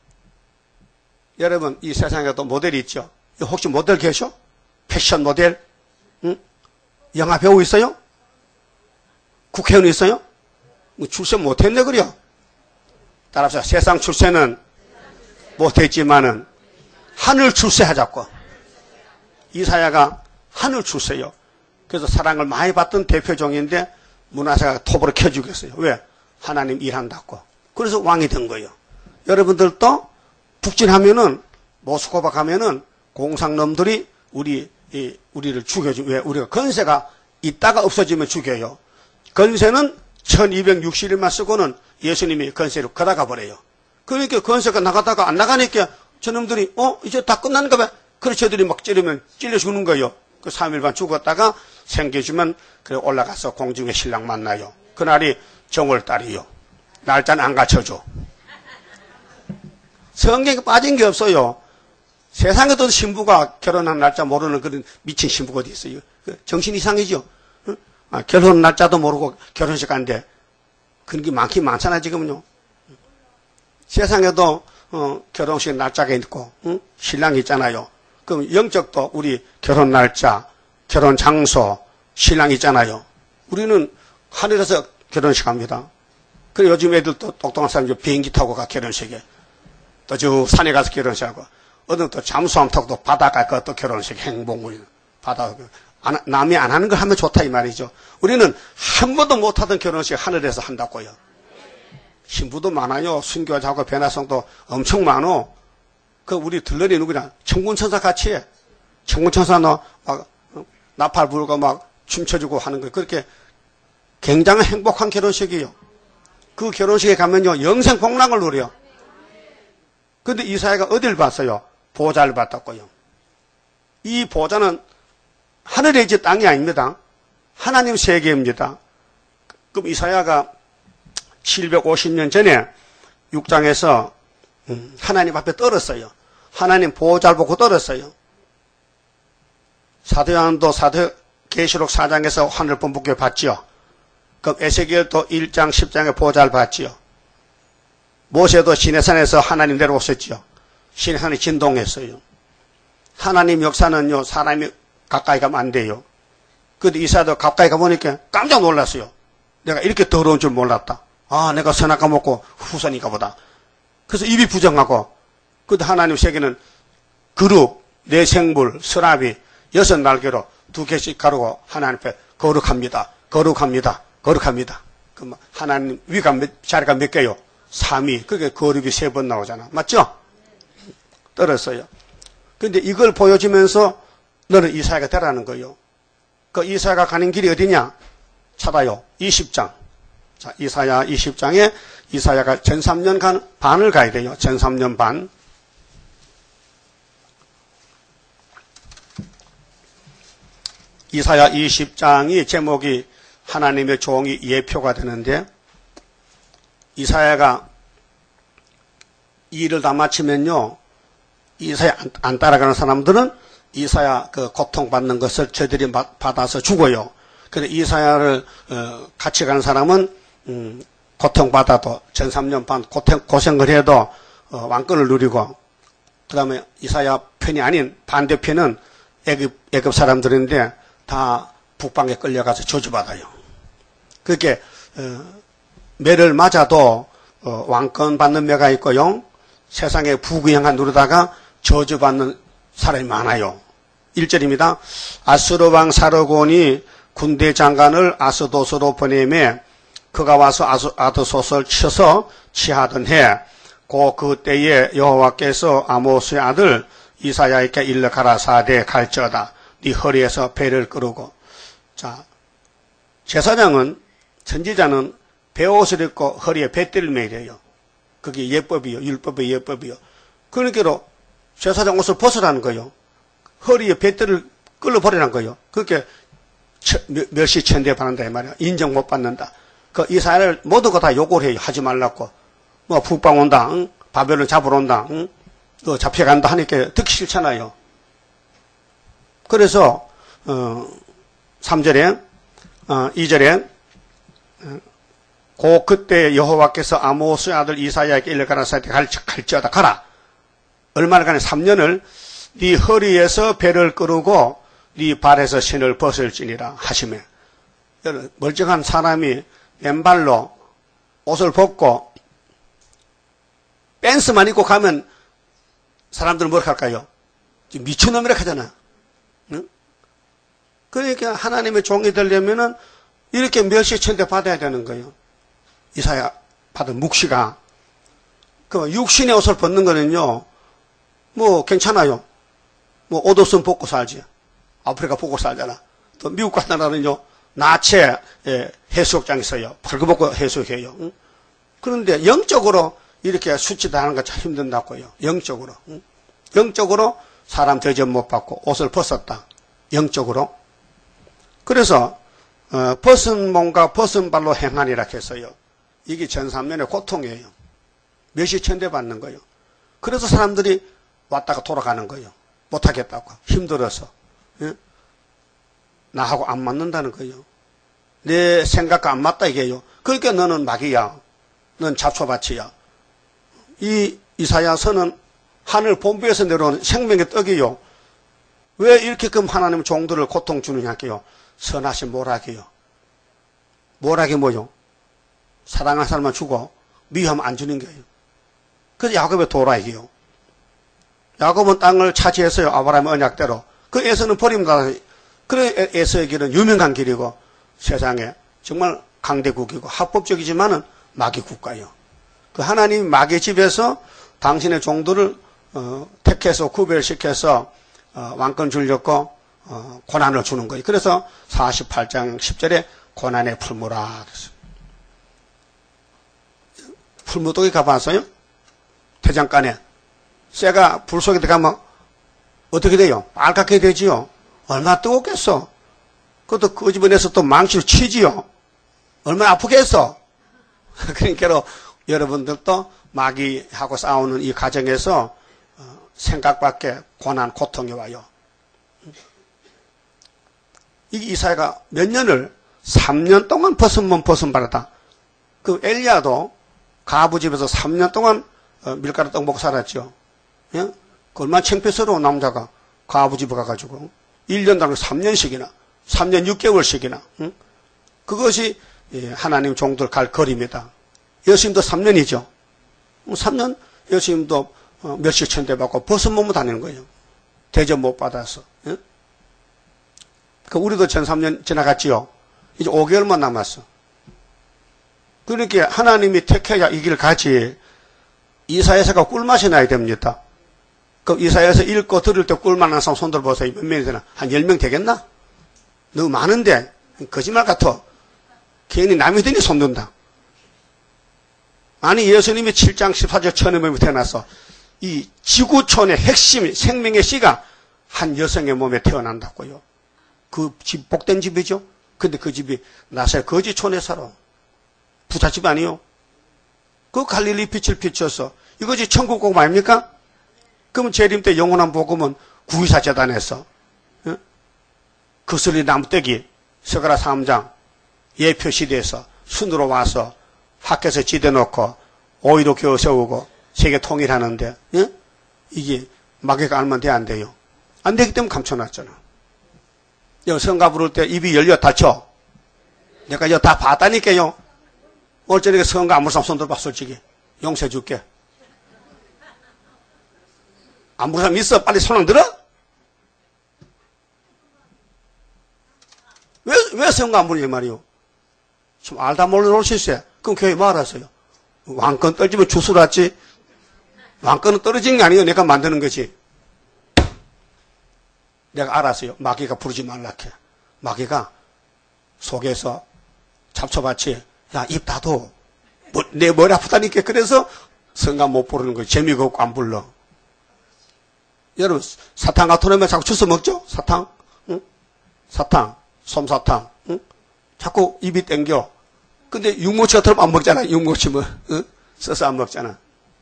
여러분, 이 세상에도 모델이 있죠? 혹시 모델 계셔? 패션 모델? 응? 영화 배우 있어요? 국회의원 있어요? 뭐 출세 못했네, 그려? 따라서 세상 출세는 못했지만은 하늘 출세하자고. 이사야가 하늘 출세요. 그래서 사랑을 많이 받던 대표종인데 문하세가 톱으로 켜주겠어요. 왜? 하나님 일한다고. 그래서 왕이 된 거예요. 여러분들도 북진하면은 모스크바 가면은 공산놈들이 우리를 죽여줘. 왜? 우리가 건세가 있다가 없어지면 죽여요. 건세는 1260일만 쓰고는 예수님이 건세로 걷어가 버려요. 그러니까 건세가 나가다가 안 나가니까 저놈들이 이제 다 끝났는가 봐. 그래서 저들이 막 찌르면 찔려 죽는 거예요. 그 3일반 죽었다가 생겨주면 그래 올라가서 공중에 신랑 만나요. 그날이 정월달이요. 날짜는 안 갖춰줘. 성경에 빠진 게 없어요. 세상에도 신부가 결혼한 날짜 모르는 그런 미친 신부가 어디 있어요. 정신 이상이죠. 결혼 날짜도 모르고 결혼식 간대. 그런 게 많긴 많잖아 지금은요. 세상에도 결혼식 날짜가 있고 신랑이 있잖아요. 그럼 영적도 우리 결혼 날짜, 결혼 장소, 신랑이 있잖아요. 우리는 하늘에서 결혼식 합니다. 그래 요즘 애들도 똑똑한 사람이 비행기 타고 가 결혼식에. 또 저 산에 가서 결혼식하고. 어떤 또 잠수함 타고 또 바닷가에 가서 또 결혼식 행복을 바다 남이 안 하는 걸 하면 좋다 이 말이죠. 우리는 한 번도 못 하던 결혼식 하늘에서 한다고요. 신부도 많아요. 순교자하고 변화성도 엄청 많어. 그 우리 들러리 누구냐? 천군천사 같이 해. 천군천사 너 막 나팔 불고 막 춤춰주고 하는 거 그렇게 굉장히 행복한 결혼식이에요. 그 결혼식에 가면요 영생 복락을 누려요. 근데 이사야가 어딜 봤어요? 보좌를 봤다고요. 이 보좌는 하늘에 있지 땅이 아닙니다. 하나님 세계입니다. 그럼 이사야가 750년 전에 6장에서 하나님 앞에 떨었어요. 하나님 보호자를 보고 떨었어요. 사도요한도 계시록 4장에서 하늘 번복을 봤지요. 그럼 에스겔도 1장 10장에 보호자를 봤지요. 모세도 시내산에서 하나님 내려오셨지요. 시내산이 진동했어요. 하나님 역사는요 사람이 가까이 가면 안 돼요. 근데 이사야도 가까이 가보니까 깜짝 놀랐어요. 내가 이렇게 더러운 줄 몰랐다. 내가 선악과 먹고 후손인가 보다. 그래서 입이 부정하고, 근데 하나님 세계는 그룹, 네 생물, 서랍이 6날개로 2개씩 가르고 하나님 앞에 거룩합니다. 거룩합니다. 거룩합니다. 그럼 하나님 위가 자리가 몇 개요? 3위. 그게 거룩이 3번 나오잖아. 맞죠? 떨었어요. 근데 이걸 보여주면서 너는 이사야가 되라는 거예요. 그 이사야가 가는 길이 어디냐? 찾아요. 20장. 자, 이사야 20장에 이사야가 전 3년 반을 가야 돼요. 전 3년 반. 이사야 20장이 제목이 하나님의 종이 예표가 되는데, 이사야가 이 일을 다 마치면요, 이사야 안 따라가는 사람들은 이사야 그 고통받는 것을 저들이 받아서 죽어요. 근데 이사야를 같이 가는 사람은 고통받아도 전 3년 반 고생을 해도 왕권을 누리고, 그 다음에 이사야 편이 아닌 반대편은 애굽 사람들인데 다 북방에 끌려가서 저주받아요. 그렇게 매를 맞아도 왕권 받는 매가 있고요, 세상에 부귀영화 누르다가 저주받는 사람이 많아요. 1절입니다. 아수르 왕 사르곤이 군대 장관을 아스도스로 보내매 그가 와서 아드솥을 쳐서 취하던 해, 그때에 여호와께서 아모스의 아들 이사야에게 일러 가라사대 갈지어다. 네 허리에서 배를 끄르고. 자, 제사장은, 선지자는 베옷을 입고 허리에 배띠를 매려요. 그게 예법이요. 율법의 예법이요. 그러니까 제사장 옷을 벗으라는 거예요. 허리에 배띠를 끌어버리라는 거예요. 그렇게 멸시천대 받는다 이 말이야. 인정 못 받는다. 그 이스라엘 모두가 다 욕을 해요. 하지 말라고. 뭐 북방 온다, 응? 바벨론 잡으러 온다, 응? 또 잡혀간다 하니까 듣기 싫잖아요. 그래서 3절에 2절에 그때 여호와께서 아모스의 아들 이사야에게 일러 가라사대 갈지어다. 가라. 얼마나간에 3년을 네 허리에서 배를 끄르고 네 발에서 신을 벗을지니라 하시며, 멀쩡한 사람이 맨발로 옷을 벗고 댄스만 입고 가면 사람들은 뭐라 할까요? 미친놈이라 하잖아. 응? 그러니까 하나님의 종이 되려면은 이렇게 멸시천대 받아야 되는 거예요. 이사야 받은 묵시가. 그 육신의 옷을 벗는 거는요, 뭐 괜찮아요. 뭐 옷 없으면 벗고 살지. 아프리카 벗고 살잖아. 또 미국 같은 나라는요, 나체 해수욕장 있어요. 벌거벗고 해수욕해요. 응? 그런데 영적으로 이렇게 수치당하는 거 참 힘든다고요. 영적으로. 응? 영적으로 사람 대접 못 받고 옷을 벗었다. 영적으로. 그래서 벗은 몸과 벗은 발로 행하니라 했어요. 이게 전3년의 고통이에요. 멸시천대 받는 거예요. 그래서 사람들이 왔다가 돌아가는 거예요. 못하겠다고. 힘들어서. 예? 나하고 안 맞는다는 거예요. 내 생각과 안 맞다 이게요. 그러니까 너는 마귀야. 넌 잡초밭이야. 이 이사야서는 하늘 본부에서 내려온 생명의 떡이요. 왜 이렇게끔 하나님 종들을 고통 주느냐고요. 선하신 모락이요. 모락이 뭐요? 사랑하는 사람만 주고 미워하면 안 주는 거예요. 그래서 야곱의 도라이기요. 야곱은 땅을 차지했어요. 아브라함의 언약대로. 그 에서는 버림받아서. 그래 에서의 길은 유명한 길이고 세상에 정말 강대국이고 합법적이지만은 마귀 국가요. 그 하나님 마귀 집에서 당신의 종들을 택해서 구별시켜서 왕권 주려고 고난을 주는 거예요. 그래서 48장 10절에 고난의 풀무라 그랬어요. 풀무독에 가봤어요? 태장간에 쇠가 불 속에 들어가면 어떻게 돼요? 빨갛게 되지요. 얼마나 뜨겁겠어. 그것도 끄집어내서 또 망치로 치지요. 얼마나 아프겠어. 그러니까 여러분들도 마귀하고 싸우는 이 과정에서 생각 밖에 고난, 고통이 와요. 이 이사야가 몇 년을 3년 동안 벗은 몸 벗은 바라다. 그 엘리야도 가부 집에서 3년 동안 밀가루 떡 먹고 살았죠. 예? 그 얼마나 창피스러운 남자가 가부 집에 가가지고 1년 단위 3년씩이나 3년 6개월씩이나 응? 그것이 하나님 종들 갈 거리입니다. 예수님도 3년이죠. 3년 예수님도 멸시천대 받고 벗은 몸으로 다니는 거예요. 대접 못 받아서. 예? 그 우리도 전 3년 지나갔지요. 이제 5개월만 남았어. 그러니까 하나님이 택해야 이 길 가지. 이사야서가 꿀맛이 나야 됩니다. 그 이사야서 읽고 들을 때 꿀맛 난 사람 손들 보세요. 몇 명이 되나? 한 10명 되겠나? 너무 많은데 거짓말 같아. 괜히 남이 되니 손든다. 아니 예수님이 7장 14절 천의 몸이 태어나서 이 지구촌의 핵심 생명의 씨가 한 여성의 몸에 태어난다고요. 그 집 복된 집이죠. 근데 그 집이 나사렛 거지촌에 살아. 부잣집 아니요. 그 갈릴리 빛을 비춰서 이것이 천국 복음 아닙니까? 그러면 재림 때 영원한 복음은 구의사 재단에서 거슬리 나무떼기 스가랴 3장 예표 시대에서 순으로 와서 학교에서 지대놓고 오이도 겨우 세우고 세계 통일하는데 이게 마귀가 알면 돼 안 돼요? 안 되기 때문에 감춰놨잖아. 여기 성가 부를 때 입이 열려 닫혀. 내가 이거 다 봤다니까요. 오늘 저녁에 성가 안 부를 사람 손 들어봐 솔직히. 용서해 줄게. 안 부를 사람 있어? 빨리 손 안 들어? 왜 성가 안 부르냐 말이요. 좀 알다 몰라 놓을 수 있어요. 그럼 교회 뭐 알았어요? 왕권 떨지면 주술았지. 왕권은 떨어진 게 아니에요. 내가 만드는 거지. 내가 알았어요. 마귀가 부르지 말라게. 마귀가 속에서 잡초밭이 야, 입 닫어. 내 머리 아프다니까. 그래서 성가 못 부르는 거예요. 재미가 없고 안 불러. 여러분, 사탕 같은 놈에 자꾸 주워 먹죠? 사탕? 응? 사탕, 솜사탕. 응? 자꾸 입이 땡겨. 근데 육모치 같은 놈 안 먹잖아. 육모치 뭐. 응? 써서 안 먹잖아.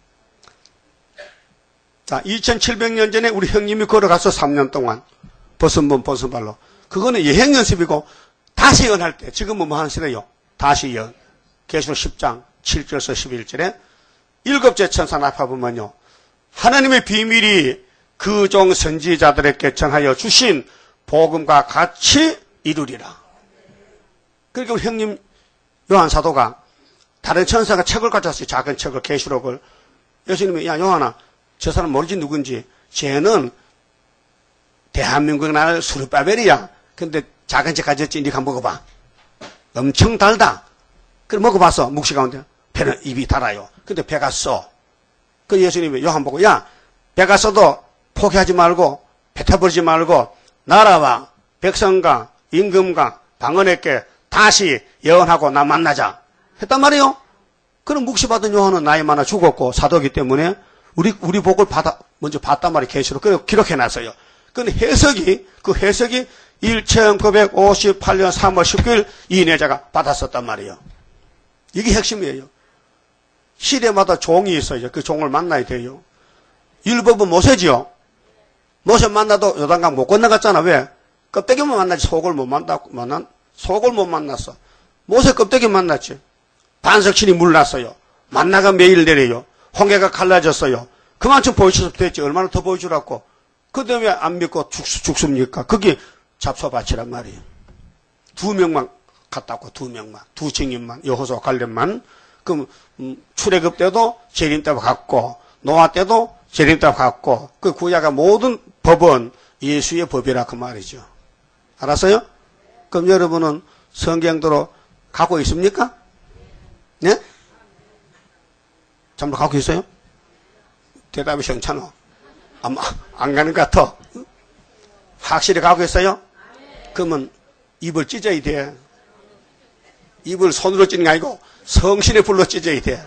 자, 2700년 전에 우리 형님이 걸어가서 3년 동안 벗은 몸 벗은 발로. 그거는 예행 연습이고 다시 예언할 때 지금은 뭐 하는 시대요? 다시 예언. 계시록 10장 7절에서 11절에 일곱째 천사 나타보면요. 하나님의 비밀이 그 종 선지자들에게 전하여 주신 복음과 같이 이루리라. 그러니까 우리 형님 요한 사도가 다른 천사가 책을 가져왔어요. 작은 책을 계시록을. 예수님이 야 요한아 저 사람 모르지 누군지. 쟤는 대한민국 나라 수르바벨이야. 근데 작은 책 가졌지. 니가 먹어봐. 엄청 달다. 그래 먹어봤어. 묵시 가운데. 배는 입이 달아요. 근데 배가 써. 그 예수님이 요한 보고 야 배가 써도 포기하지 말고 뱉어버리지 말고 나라와 백성과 임금과 방언에게 다시 예언하고 나 만나자 했단 말이에요. 그럼 묵시받은 요한은 나이 많아 죽었고 사도이기 때문에 우리 복을 먼저 봤단 말이에요. 계시록. 그래서 기록해놨어요. 근데 그 해석이 1958년 3월 19일 이내자가 받았었단 말이에요. 이게 핵심이에요. 시대마다 종이 있어요. 그 종을 만나야 돼요. 율법은 모세지요. 모세 만나도 요단강 못 건너갔잖아. 왜? 껍데기만 만나지 속을 못 만났어. 모세 껍데기 만났지. 반석신이 물났어요. 만나가 매일 내려요. 홍해가 갈라졌어요. 그만큼 보여주셔도 됐지. 얼마나 더 보여주라고. 그 다음에 안 믿고 죽습니까? 그게 잡초밭이란 말이에요. 2명만 갔다 왔고 2명만. 2증인만. 여호수아 갈렙만. 그럼 출애굽 때도 재림 때와 같고 노아 때도 재림 때와 같고 그 구약의 모든 법은 예수의 법이라 그 말이죠. 알았어요? 그럼 여러분은 성경대로 가고 있습니까? 네? 전부 가고 있어요? 대답이 시원찮아. 안 가는 것 같아. 확실히 가고 있어요? 그러면 입을 찢어야 돼. 입을 손으로 찢는 게 아니고 성신의 불로 찢어야 돼.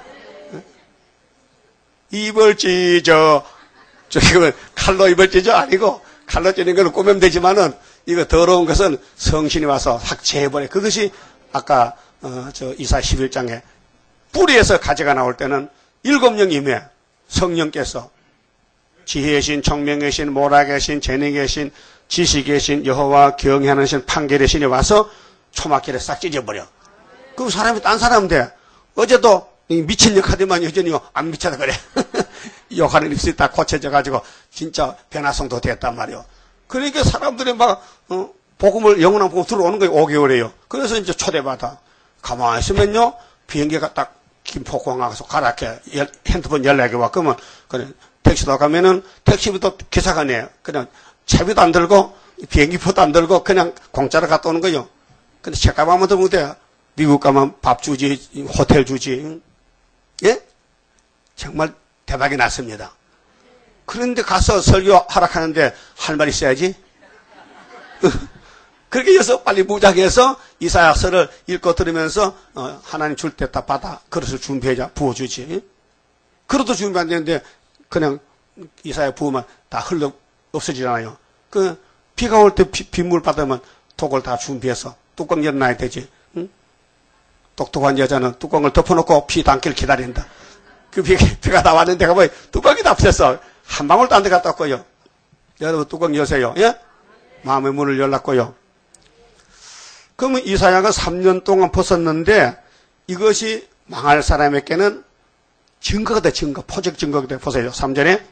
입을 찢어. 저기 칼로 입을 찢어 아니고 칼로 찢는 거는 꾸미면 되지만은 이거 더러운 것은 성신이 와서 삭제해버려. 그것이 아까 이사 11장에 뿌리에서 가지가 나올 때는 7명 임해 성령께서 지혜의 신, 청명의 신, 모락의 신, 재능의 신, 지식의 신, 여호와 경외하는 신, 판결의 신이 와서 초막길에 싹 찢어버려. 그럼 사람이 딴 사람 돼. 어제도 미친 역하더만 여전히 안 미쳐서 그래. 욕하는 입술이 다 고쳐져가지고 진짜 변화성도 됐단 말이요. 그러니까 사람들이 막 복음을 영원한 복음 들어오는 거예요. 5개월이에요. 그래서 이제 초대받아. 가만히 있으면요. 비행기가 딱 김포공항 가서 가라게 핸드폰 연락이 와. 그러면 그래 택시도 가면은 택시비도 기사가 내요. 그냥 차비도 안 들고 비행기표도 안 들고 그냥 공짜로 갔다 오는 거예요. 근데 책가방만 들면 돼. 미국 가면 밥 주지, 호텔 주지. 예? 정말 대박이 났습니다. 그런데 가서 설교 하락하는데 할 말 있어야지. 그렇게 해서 빨리 무작해서 이사야서를 읽고 들으면서 하나님 줄 때 다 받아 그릇을 준비해자 부어주지. 그릇도 준비 안 되는데 그냥 이사야 부으면 다 흘러 없어지잖아요. 그 비가 올 때 빗물 받으면 독을 다 준비해서 뚜껑 열어놔야 되지. 응? 똑똑한 여자는 뚜껑을 덮어놓고 피 담길 기다린다. 그 피가 나왔는데 가 뚜껑이 다 없었어. 한 방울도 안 들어갔다고요. 여러분 뚜껑 여세요. 예? 마음의 문을 열었고요. 그러면 이사야가 3년 동안 벗었는데 이것이 망할 사람에게는 증거가 돼. 포적 증거가 돼. 보세요. 3절에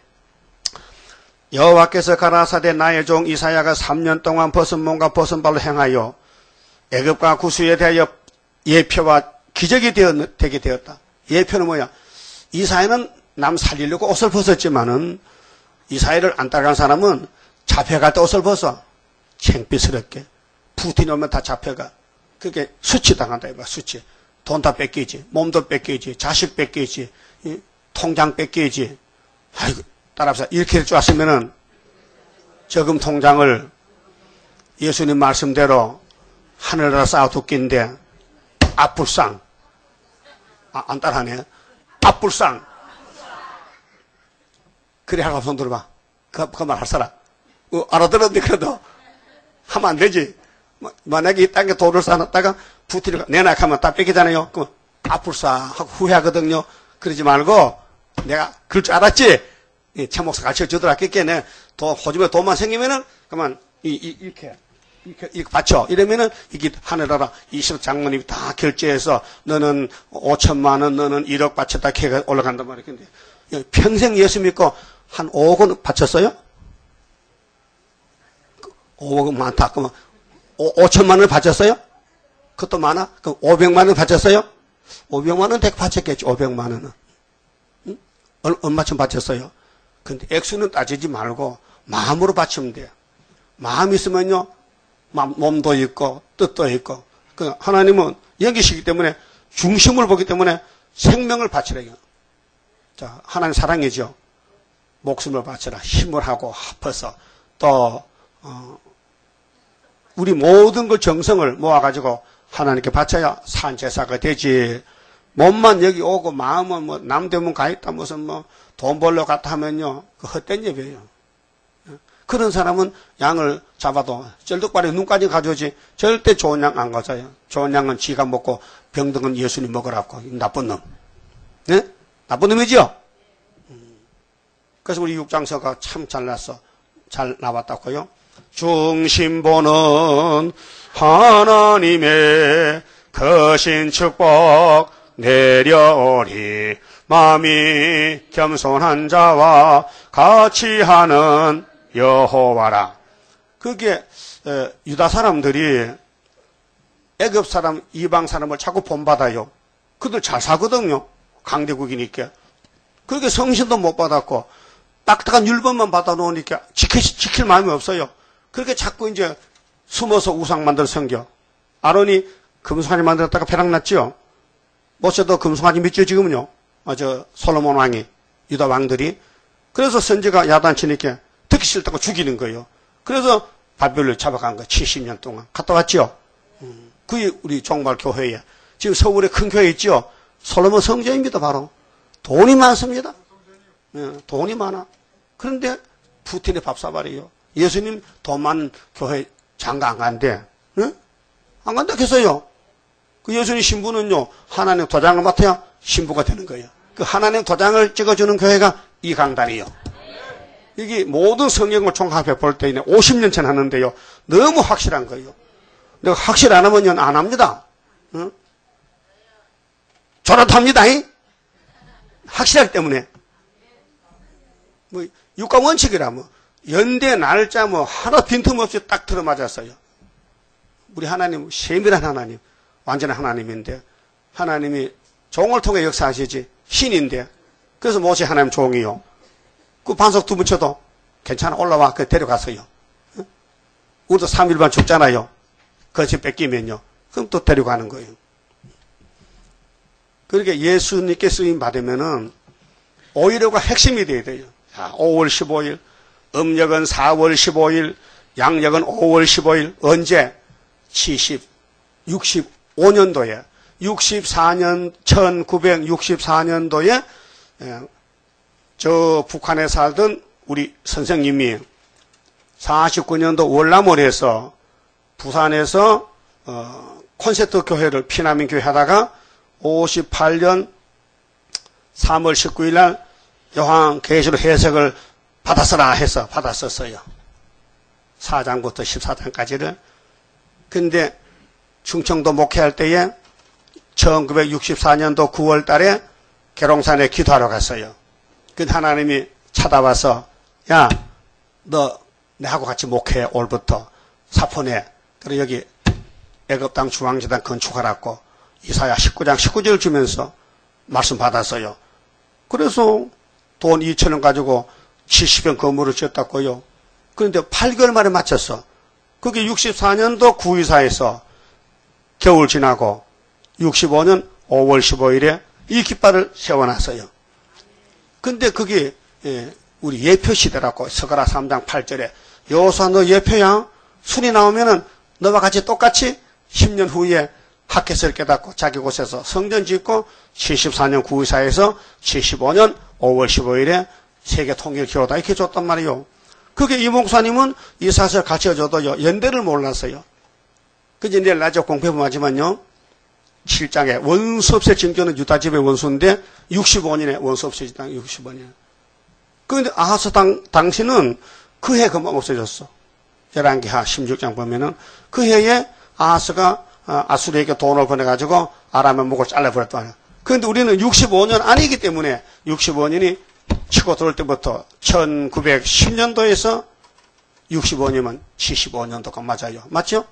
여호와께서 가라사대 나의 종 이사야가 3년 동안 벗은 몸과 벗은 발로 행하여 애굽과 구스에 대하여 예표와 기적이 되게 되었다. 예표는 뭐야? 이사야는 남 살리려고 옷을 벗었지만은 이사야를 안 따라간 사람은 잡혀갈 때 옷을 벗어. 창피스럽게. 푸틴 오면 다 잡혀가. 그게 수치당한다. 이봐, 수치. 돈 다 뺏기지. 몸도 뺏기지. 자식 뺏기지. 통장 뺏기지. 아이고, 따라합시다. 이렇게 될 줄 알았으면은 저금 통장을 예수님 말씀대로 하늘나라 쌓아두기인데 앞불상. 안 따라하네. 앞불상. 그래, 하고 손 들어봐. 그 말 할 사람. 알아들었는데 그래도 하면 안 되지. 만약에 이 땅에 돌을 쌓아놨다가 부티를 내놔가면 다 뺏기잖아요. 그럼 앞불상 하고 후회하거든요. 그러지 말고 내가 그럴 줄 알았지? 참 목사 가르쳐 주더라. 깼겠네. 호주머니에 돈만 생기면은 그만 이렇게 받쳐. 이러면은 이게 하늘나라 20억 장모님이 다 결제해서 너는 5천만 원, 너는 1억 바쳤다 걔가 올라간단 말이야. 근데 평생 예수 믿고 한 5억은 바쳤어요? 5억은 많다. 그러면 5천만 원을 바쳤어요? 그것도 많아? 그럼 500만 원을 바쳤어요? 500만 원 대가 바쳤겠지. 500만 원은. 응? 얼마쯤 바쳤어요? 근데 액수는 따지지 말고 마음으로 바치면 돼요. 마음 있으면요, 몸도 있고 뜻도 있고. 하나님은 영이시기 때문에 중심을 보기 때문에 생명을 바치래요. 자, 하나님 사랑이죠. 목숨을 바쳐라. 힘을 하고 합해서 또 우리 모든 걸 정성을 모아가지고 하나님께 바쳐야 산제사가 되지. 몸만 여기 오고 마음은 뭐 남대문 가있다 무슨 뭐 돈 벌러 갔다 하면요 그 헛된 예배예요. 그런 사람은 양을 잡아도 쩔뚝발에 눈까지 가져오지 절대 좋은 양 안 가져요. 좋은 양은 지가 먹고 병든 예수님 먹으라고. 나쁜 놈. 네? 나쁜 놈이지요? 그래서 우리 육장서가 참 잘났어. 잘 나왔다고요. 중심보는 하나님의 거신 축복 내려오리. 마음이 겸손한 자와 같이 하는 여호와라. 그게 유다 사람들이 애굽 사람, 이방 사람을 자꾸 본받아요. 그들 잘 사거든요. 강대국이니까. 그렇게 성신도 못 받았고 딱딱한 율법만 받아놓으니까 지킬 마음이 없어요. 그렇게 자꾸 이제 숨어서 우상 만들 섬겨. 아론이 금송아지 만들었다가 벼락났지요. 모세도 금송아지 믿죠 지금은요. 솔로몬 왕이, 유다 왕들이. 그래서 선지가 야단치니까 듣기 싫다고 죽이는 거예요. 그래서 바벨을 잡아간 거 70년 동안. 갔다 왔죠. 그게 우리 종말 교회에. 지금 서울에 큰 교회 있죠. 솔로몬 성전입니다 바로. 돈이 많습니다. 돈이 많아. 그런데 푸틴의 밥사발이에요. 예수님 돈 많은 교회 장가 안 간대. 응? 안 간다 했어요. 그 예수님 신부는요, 하나님 도장을 맡아야 신부가 되는 거예요. 그 하나님 도장을 찍어주는 교회가 이 강단이에요. 이게 모든 성경을 총합해 볼 때 50년 전 하는데요. 너무 확실한 거예요. 내가 확실 안 하면 안 합니다. 응? 저렇답니다. 확실하기 때문에. 뭐, 육가 원칙이라 뭐, 연대 날짜 뭐, 하나 빈틈없이 딱 들어맞았어요. 우리 하나님, 세밀한 하나님, 완전한 하나님인데, 하나님이 종을 통해 역사하시지, 신인데, 그래서 모세 하나님 종이요. 그 반석 두 붙여도 괜찮아, 올라와, 그 데려갔어요. 우리도 3일반 죽잖아요. 그것이 뺏기면요. 그럼 또 데려가는 거예요. 그러니까 예수님께 쓰임 받으면은, 5일호가 핵심이 돼야 돼요. 자, 5월 15일, 음력은 4월 15일, 양력은 5월 15일, 언제? 65년도에, 1964년도에, 저 북한에 살던 우리 선생님이 49년도 월남월에서 부산에서 콘서트 교회를 피난민 교회 하다가 58년 3월 19일 날 요한계시록 해석을 받았어라 해서 받았었어요. 4장부터 14장까지를. 근데 충청도 목회할 때에 1964년도 9월 달에 계룡산에 기도하러 갔어요. 근데 하나님이 찾아와서 야, 너 내하고 같이 목회해. 올부터 사포내. 그래 여기 애굽 땅 중앙재단 건축하라고 이사야 19장 19절 주면서 말씀 받았어요. 그래서 돈 2천원 가지고 70평 건물을 지었다고요. 그런데 8개월 만에 마쳤어. 그게 64년도 구이사에서 겨울 지나고 65년 5월 15일에 이 깃발을 세워놨어요. 근데 그게 우리 예표 시대라고 서가라 3장 8절에 여호수아 너 예표야. 순이 나오면은 너와 같이 똑같이 10년 후에 학개서를 깨닫고 자기 곳에서 성전 짓고 74년 구의사에서 75년 5월 15일에 세계 통일 기호다 이렇게 줬단 말이에요. 그게 이 목사님은 이 사실을 가르쳐줘도 연대를 몰랐어요. 그제 내일 낮에 공표하지만요. 7장에 원수 없의 징조는 유다집의 원수인데 65년에 원수 없의 징조 65년. 그런데 아하스 당신은 그 해 금방 없어졌어. 열왕기하 16장 보면은 그 해에 아하스가 아수르에게 돈을 보내가지고 아람의 목을 잘라버렸단 말이야. 그런데 우리는 65년 아니기 때문에 65년이 치고 들어올 때부터 1910년도에서 65년이면 75년도가 맞아요. 맞죠?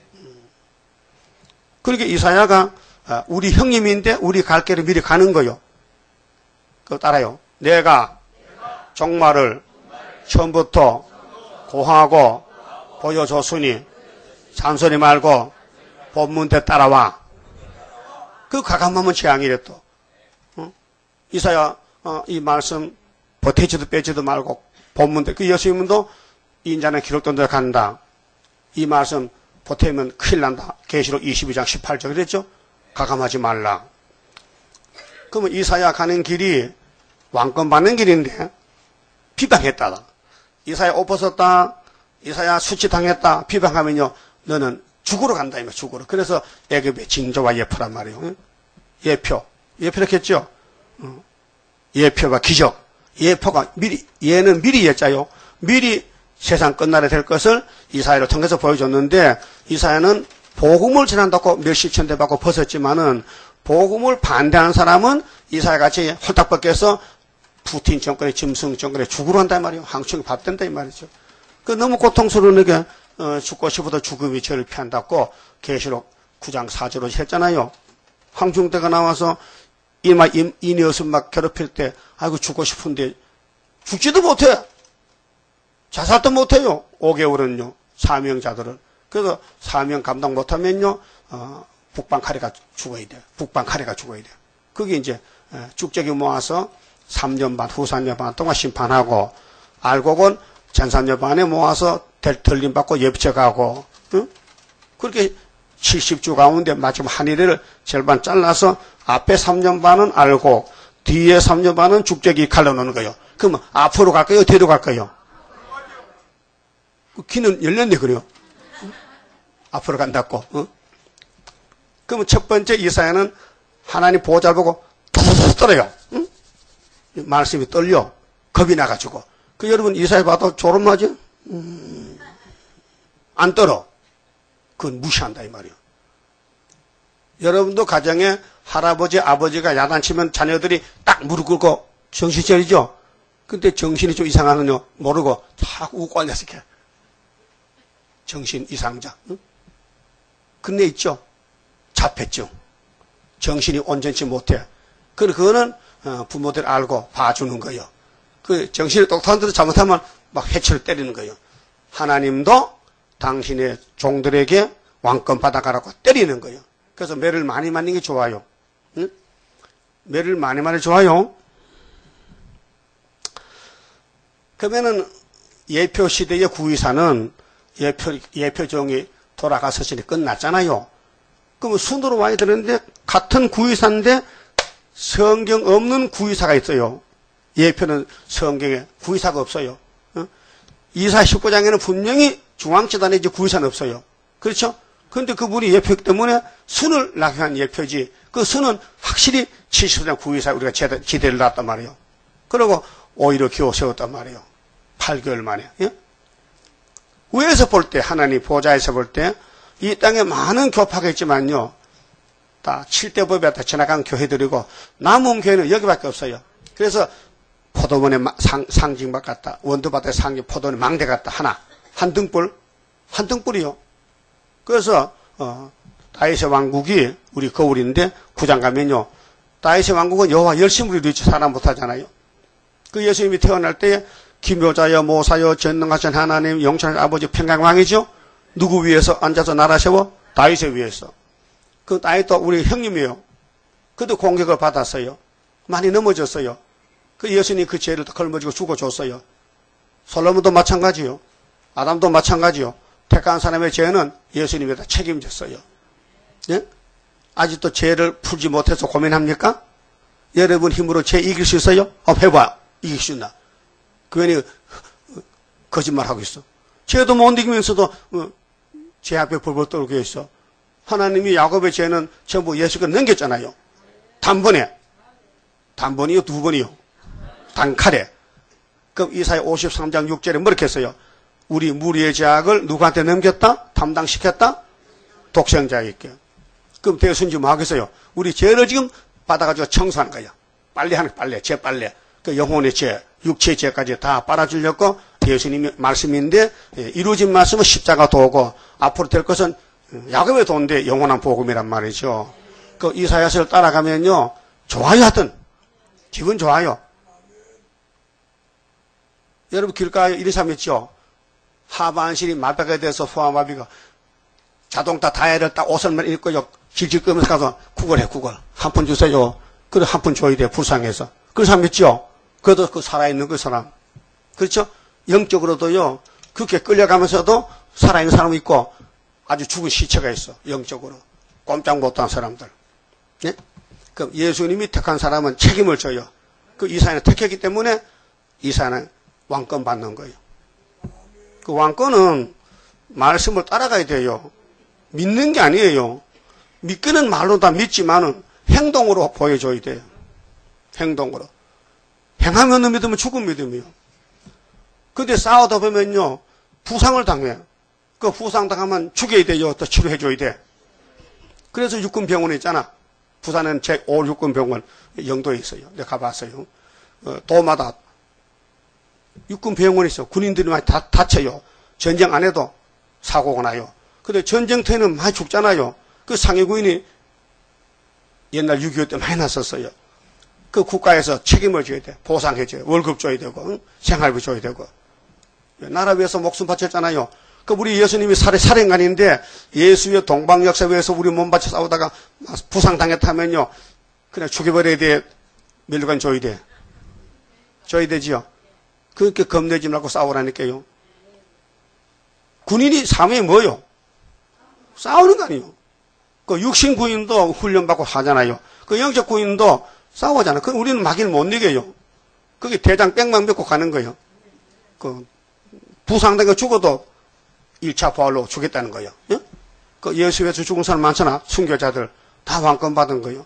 그러니까 이사야가 우리 형님인데 우리 갈 길을 미리 가는 거요. 그거 따라요. 내가 종말을 처음부터 고하고 보여줬으니 잔소리 말고 본문대 따라와. 그 가감하면 재앙이래 또. 이사야 이 말씀 보태지도 빼지도 말고 본문대. 그 예수님도 인자는 기록된 대로 간다. 이 말씀 보태면 큰일 난다. 계시록 22장 18절 그랬죠? 가감하지 말라. 그러면 이사야 가는 길이 왕권 받는 길인데 비방했다. 이사야 옷 벗었다. 이사야 수치당했다. 비방하면요. 너는 죽으러 간다. 이거 죽으러. 그래서 애굽의 징조와 예표란 말이에요. 예표. 예표라고 했죠? 예표가 기적. 예표가 얘는 미리 예자요. 미리 세상 끝날에 될 것을 이사야로 통해서 보여줬는데 이사야는 복음을 전한다고 몇십 천대 받고 벗었지만은 복음을 반대하는 사람은 이사야같이 홀딱 벗겨서 푸틴 정권의 짐승 정권에 죽으러 한단 말이에요. 항충이 밥 된다 이 말이죠. 그 너무 고통스러우니까 죽고 싶어도 죽음이 저를 피한다고 계시록 9장 4절로 했잖아요. 황중대가 나와서 이 녀석 막 괴롭힐 때 아이고 죽고 싶은데 죽지도 못해. 자살도 못해요. 5개월은요. 사명자들은. 그래서 사명 감당 못하면요. 북방카레가 죽어야 돼. 북방카레가 죽어야 돼. 그게 이제 쭉저기 모아서 3년 반, 후 3년 반 동안 심판하고 알곡은 전 3년 반에 모아서 덜림받고 엽쳐가고 응? 그렇게 70주 가운데 마지막 한 일을 절반 잘라서 앞에 3년 반은 알곡 뒤에 3년 반은 쭉저기 갈라놓는 거예요. 그러면 앞으로 갈까요? 뒤로 갈까요? 귀는 열렸네 그래요. 앞으로 간다고. 응? 그러면 첫 번째 이사야는 하나님 보호자를 보고 툭툭 떨어요. 응? 말씀이 떨려. 겁이 나가지고. 그 여러분 이사야 봐도 졸음나죠? 안 떨어. 그건 무시한다 이 말이에요. 여러분도 가정에 할아버지 아버지가 야단치면 자녀들이 딱 무릎 꿇고 정신 차리죠? 근데 정신이 좀 이상하면요 모르고 자꾸 웃고 앉아서 이렇게 정신 이상자. 응? 근데 있죠? 자폐증. 정신이 온전치 못해. 그거는 부모들 알고 봐주는 거예요. 그 정신이 똑똑한 데도 잘못하면 막 해치를 때리는 거예요. 하나님도 당신의 종들에게 왕권 받아가라고 때리는 거예요. 그래서 매를 많이 맞는 게 좋아요. 응? 매를 많이 맞는 게 좋아요. 그러면은 예표 시대의 구의사는 예표종이 돌아가서신이 끝났잖아요. 그러면 순으로 와야 되는데 같은 구의사인데 성경 없는 구의사가 있어요. 예표는 성경에 구의사가 없어요. 이사 19장에는 분명히 중앙재단에 이제 구의사는 없어요. 그렇죠? 그런데 그분이 예표이기 때문에 선을 낙향한 예표지. 그 선은 확실히 70년 구의사에 우리가 기대를 놨단 말이에요. 그리고 오히려 기호 세웠단 말이에요. 8개월 만에. 예? 위에서 볼 때, 하나님 보좌에서 볼 때, 이 땅에 많은 교파가 있지만요, 다 7대 법에 다 지나간 교회들이고, 남은 교회는 여기밖에 없어요. 그래서 포도원의 상징밭 같다. 원두밭의 상징, 포도원의 망대 같다. 하나. 한 등불이요. 그래서, 다윗의 왕국이 우리 거울인데, 9장 가면요, 다윗의 왕국은 여호와 열심으로 이루지 사람 못하잖아요. 그 예수님이 태어날 때, 기묘자여 모사여 전능하신 하나님 영천의 아버지 평강왕이죠. 누구 위에서 앉아서 나라 세워? 다윗의 위에서. 그 다윗도 우리 형님이에요. 그도 공격을 받았어요. 많이 넘어졌어요. 그 예수님이 그 죄를 걸머지고 죽어줬어요. 솔로몬도 마찬가지요. 아담도 마찬가지요. 택한 사람의 죄는 예수님이 다 책임졌어요. 예? 아직도 죄를 풀지 못해서 고민합니까? 여러분 힘으로 죄 이길 수 있어요? 해봐. 이길 수 있나? 그 괜히 거짓말하고 있어. 죄도 못 이기면서도 죄 앞에 벌벌 떨고 있어. 하나님이 야곱의 죄는 전부 예수께 넘겼잖아요. 단번에. 단번이요? 두 번이요? 단칼에. 그럼 이사야 53장 6절에 뭐렇게 했어요? 우리 무리의 죄악을 누구한테 넘겼다? 담당시켰다? 독생자에게. 그럼 대순지 뭐 하겠어요? 우리 죄를 지금 받아가지고 청소하는 거야. 빨래하는 빨래, 죄빨래. 그 영혼의 죄, 육체의 죄까지 다 빨아주려고 예수님의 말씀인데, 이루어진 말씀은 십자가 도고, 앞으로 될 것은 야곱의 도인데 영원한 복음이란 말이죠. 그 이사야서를 따라가면요, 좋아요 하여튼. 기분 좋아요. 여러분 길가에 이런 사람 있죠? 하반신이 마비가 돼서 후하마비가 자동차 타이어를 딱 옷을만 입고요, 질질 끄면서 가서 구걸해, 구걸. 한 푼 주세요. 그래, 한 푼 줘야 돼, 불쌍해서. 그런 사람 있죠? 그래도 그 살아있는 그 사람. 그렇죠? 영적으로도요, 그렇게 끌려가면서도 살아있는 사람이 있고, 아주 죽은 시체가 있어, 영적으로. 꼼짝 못한 사람들. 예? 그럼 예수님이 택한 사람은 책임을 져요. 그 이사야는 택했기 때문에 이사야는 왕권 받는 거예요. 그 왕권은 말씀을 따라가야 돼요. 믿는 게 아니에요. 믿기는 말로 다 믿지만은 행동으로 보여줘야 돼요. 행동으로. 행하면 믿으면 죽은 믿음이요. 근데 싸우다 보면요, 부상을 당해. 그 부상 당하면 죽여야 돼요. 또 치료해줘야 돼. 그래서 육군병원에 있잖아. 부산은 제5 육군병원 영도에 있어요. 내가 가봤어요. 도마다 육군병원이 있어. 군인들이 많이 다쳐요. 전쟁 안 해도 사고가 나요. 근데 전쟁터에는 많이 죽잖아요. 그 상해구인이 옛날 6.25 때 많이 났었어요. 그 국가에서 책임을 져야 돼. 보상해줘요. 월급 줘야 되고, 생활비 줘야 되고. 나라 위해서 목숨 바쳤잖아요. 그 우리 예수님이 살인간인데 예수의 동방 역사에서 우리 몸 바쳐 싸우다가 부상당했다면요, 그냥 죽여버려야 돼. 면류관 줘야 돼. 줘야 되지요. 그렇게 겁내지 말고 싸우라니까요. 군인이 사명이 뭐요? 싸우는 거 아니에요. 그 육신 군인도 훈련받고 하잖아요. 그 영적 군인도 싸우잖아요. 그 우리는 막일 못 이겨요. 그게 대장 땡만 맺고 가는 거예요. 그 부상된 거 죽어도 1차 부활로 죽겠다는 거예요. 예? 그 예수에서 죽은 사람 많잖아. 순교자들 다 왕권 받은 거예요.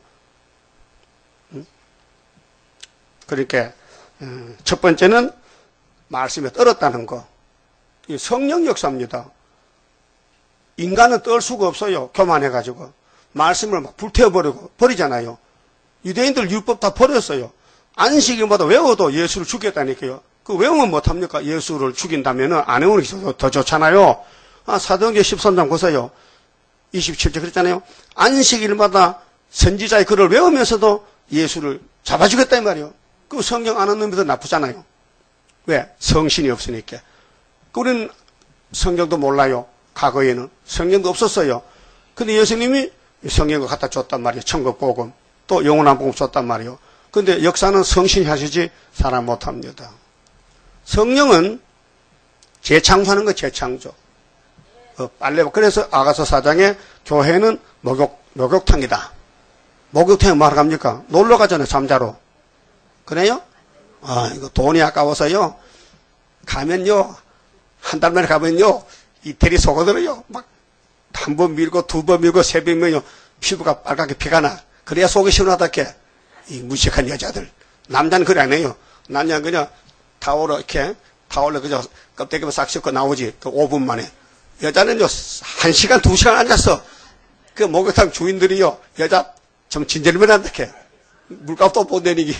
그러니까 첫 번째는 말씀에 떨었다는 거. 이 성령 역사입니다. 인간은 떨 수가 없어요. 교만해가지고. 말씀을 막 불태워버리고 버리잖아요. 유대인들 율법 다 버렸어요. 안식일마다 외워도 예수를 죽였다니까요. 그 외우면 못합니까? 예수를 죽인다면 안 외우는 게 더 좋잖아요. 사도행전 13장 보세요. 27절 그랬잖아요. 안식일마다 선지자의 글을 외우면서도 예수를 잡아주겠다 이 말이에요. 그 성경 안 하는 놈이 더 나쁘잖아요. 왜? 성신이 없으니까. 우리는 성경도 몰라요. 과거에는 성경도 없었어요. 근데 예수님이 성경을 갖다 줬단 말이에요. 천국 복음, 또 영원한 복음 줬단 말이에요. 근데 역사는 성신이 하시지 사람 못합니다. 성령은 재창조하는 거 재창조. 빨래. 그래서 아가서 4장에 교회는 목욕탕이다. 목욕탕에 뭐하러 갑니까? 놀러 가잖아요. 잠자러. 그래요? 이거 돈이 아까워서요. 가면요, 한 달 만에 가면요, 이태리 속아들어요. 막 한 번 밀고 두 번 밀고 세 번 밀면 피부가 빨갛게 피가 나. 그래야 속이 시원하다게. 이 무식한 여자들. 남자는 그래 안 해요. 남자는 그냥 타올로 이렇게 타올로 그저 껍데기만 싹 씻고 나오지. 그 5분 만에. 여자는요 1시간 2시간 앉았어. 그 목욕탕 주인들이요 여자 좀 진절미를 한다게. 물값도 못 내니기.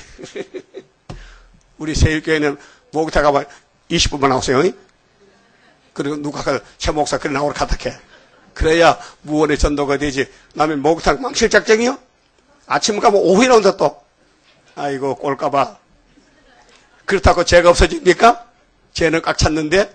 우리 세일교회는 목욕탕 가면 20분만 나오세요. 그리고 누가 최 목사 그래 나오러 가다게. 그래야 무원의 전도가 되지. 남의 목욕탕 망칠 작정이요? 아침 가면 오후에 나온다 또. 아이고 꼴까봐. 그렇다고 죄가 없어집니까? 죄는 꽉 찼는데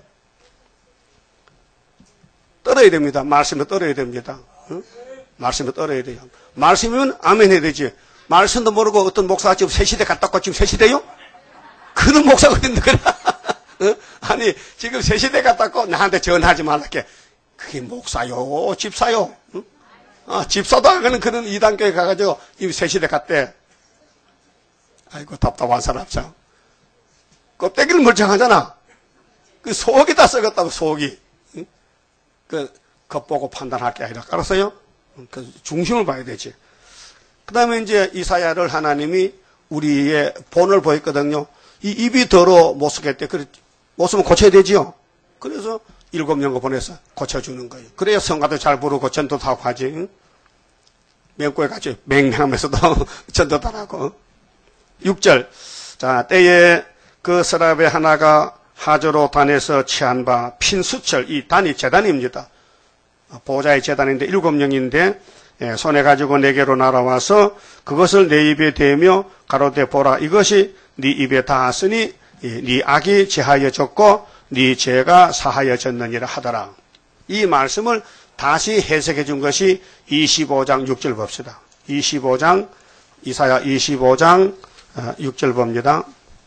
떨어야 됩니다. 말씀을 떨어야 됩니다. 응? 말씀을 떨어야 돼요. 말씀이면 아멘 해야 되지. 말씀도 모르고 어떤 목사가 지금 새 시대 갔다 왔고 지금 새 시대요? 그런 목사가 있는데 그래. 응? 아니 지금 새 시대 갔다 왔고 나한테 전하지 말라게. 그게 목사요 집사요. 응? 집사도 하는 그런 2단계에 가가지고 이미 새 시대 갔대. 아이고 답답한 사람 참. 껍데기를 멀쩡하잖아. 그 속이 다 썩었다고 속이. 응? 그 겉보고 판단할 게 아니라 알았어요? 그 중심을 봐야 되지. 그 다음에 이제 이사야를 하나님이 우리의 본을 보였거든요. 이 입이 더러 못 쓰겠대. 그래, 못 쓰면 고쳐야 되지요. 그래서 7명을 보내서 고쳐주는 거예요. 그래야 성가도 잘 부르고 전도도 하고 하지. 응? 맹고에 가지. 맹맹하면서도 전도도 하고. 6절. 자, 때에 그 서랍의 하나가 하저로 단에서 취한 바 핀수철, 이 단이 제단입니다. 보호자의 제단인데 7명인데 손에 가지고 내게로 날아와서 그것을 내 입에 대며 가로되 보라 이것이 네 입에 닿았으니 네 악이 제하여졌고 네 죄가 사하여졌느니라 하더라. 이 말씀을 다시 해석해 준 것이 25장 6절 봅시다. 25장 이사야 25장 6절 봅니다.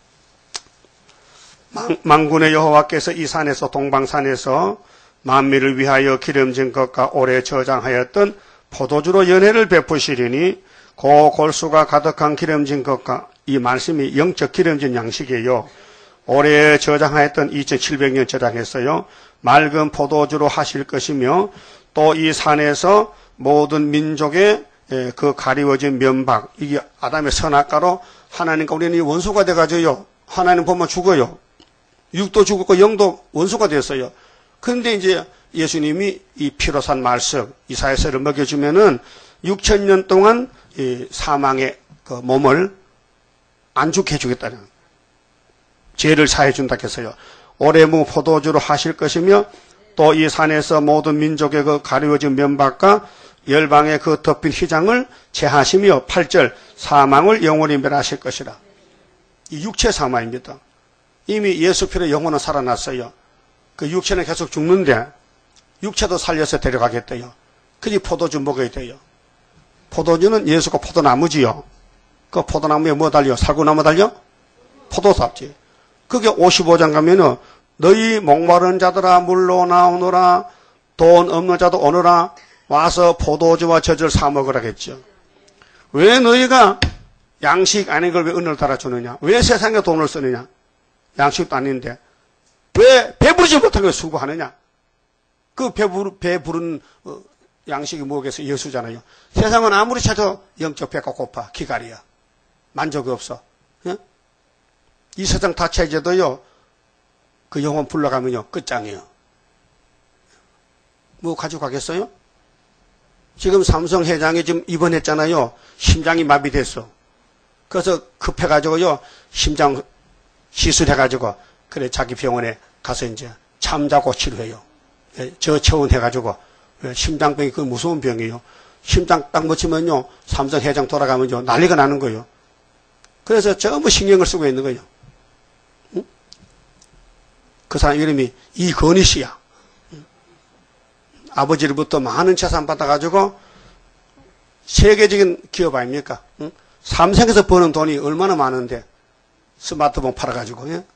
만군의 여호와께서 이 산에서 동방산에서 만민을 위하여 기름진 것과 오래 저장하였던 포도주로 연회를 베푸시리니 그 골수가 가득한 기름진 것과 이 말씀이 영적 기름진 양식이에요. 오래 저장하였던 2700년 저장했어요. 맑은 포도주로 하실 것이며 또 이 산에서 모든 민족의 그 가리워진 면박 이게 아담의 선악과로 하나님과 우리는 원수가 돼가지고요. 하나님 보면 죽어요. 육도 죽었고 영도 원수가 됐어요. 그런데 이제 예수님이 이 피로 산 말씀 이사야서를 먹여주면은 6000년 동안 이 사망의 그 몸을 안 죽게 해주겠다는 죄를 사해 준다 했어요. 오래무 포도주로 하실 것이며 또 이 산에서 모든 민족의 그 가리워진 면박과 열방의 그 덮인 휘장을 제하시며 8절 사망을 영원히 멸하실 것이라. 이 육체 사망입니다. 이미 예수 피로 영혼은 살아났어요. 그 육체는 계속 죽는데 육체도 살려서 데려가겠대요. 그니 포도주 먹어야 돼요. 포도주는 예수가 포도나무지요. 그 포도나무에 뭐 달려? 살구나무 달려? 포도삽지. 그게 55장 가면은 너희 목마른 자들아 물로 나오너라 돈 없는 자도 오너라 와서 포도주와 젖을 사 먹으라겠죠. 왜 너희가 양식 아닌 걸 왜 은을 달아주느냐? 왜 세상에 돈을 쓰느냐? 양식도 아닌데 왜 배부르지 못한 걸 수고하느냐? 그 배부른 양식이 뭐겠어요? 예수잖아요. 세상은 아무리 찾아도 영적 배가 고파 기갈이야. 만족이 없어. 예? 이 세상 다 체제도요. 그 영혼 불러가면요 끝장이에요. 뭐 가지고 가겠어요? 지금 삼성 회장이 지금 입원했잖아요. 심장이 마비됐어. 그래서 급해가지고요 심장 시술해가지고 그래 자기 병원에 가서 이제 잠자고 치료해요. 저체온 해가지고 심장병이 그 무서운 병이에요. 심장 딱 묻히면요 삼성 회장 돌아가면요 난리가 나는 거예요. 그래서 전부 신경을 쓰고 있는 거예요. 응? 그 사람 이름이 이건희 씨야. 응? 아버지로부터 많은 재산 받아가지고 세계적인 기업 아닙니까? 응? 삼성에서 버는 돈이 얼마나 많은데 스마트폰 팔아가지고. 예?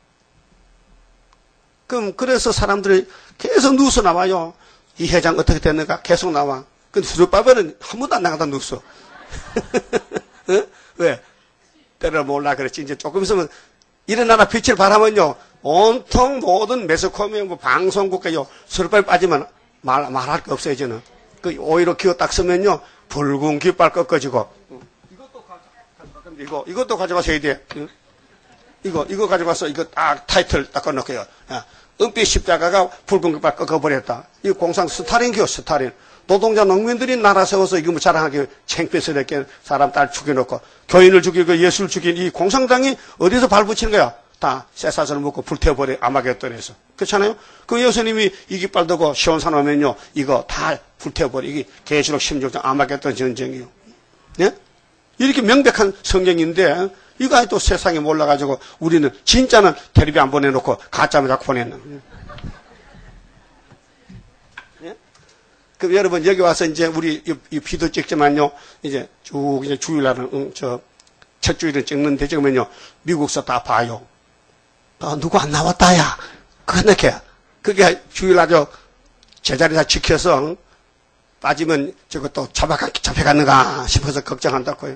그럼 그래서 사람들이 계속 뉴스 나와요. 이 회장 어떻게 됐는가 계속 나와. 근데 수줍밥에는 한 번도 안 나가다 뉴스. 어? 왜? 때려 몰라 그랬지. 이제 조금 있으면 일어나라 빛을 바라면요 온통 모든 매스컴이요 뭐 방송국가요 수줍밥에 빠지면 말할 게 없어요, 저는. 그 오히려 기어 딱 쓰면요, 붉은 깃발 꺾어지고. 이것도 가져가셔야 돼. 이거 가져가서 이거 딱 타이틀 딱 꺼놓고요. 은빛 십자가가 붉은 깃발 꺾어버렸다. 이거 공산 스탈린기요, 스탈린. 노동자 농민들이 나라 세워서 이거 뭐 자랑하게 창피스럽게 사람 딸 죽여놓고 교인을 죽이고 예수를 죽인 이 공산당이 어디서 발붙이는 거야? 다 쇠사슬을 묶고 불태워버려 아마겟돈에서. 그렇잖아요? 그 예수님이 이 깃발 들고 시온산 오면요 이거 다 불태워버려. 이게 계시록 16장 아마겟돈 전쟁이요. 예? 이렇게 명백한 성경인데 이거 또 세상에 몰라가지고 우리는 진짜는 텔레비 안 보내놓고 가짜만 자꾸 보내는. 그럼 여러분 여기 와서 이제 우리 이 비도 찍지만요 이제 쭉 이제 주일날은 첫 주일은 찍는데 찍으면요 미국서 다 봐요. 누구 안 나왔다야. 그렇게 그게 주일날 제자리 다 지켜서 빠지면 저거 또 잡혀갔는가 싶어서 걱정한다고요.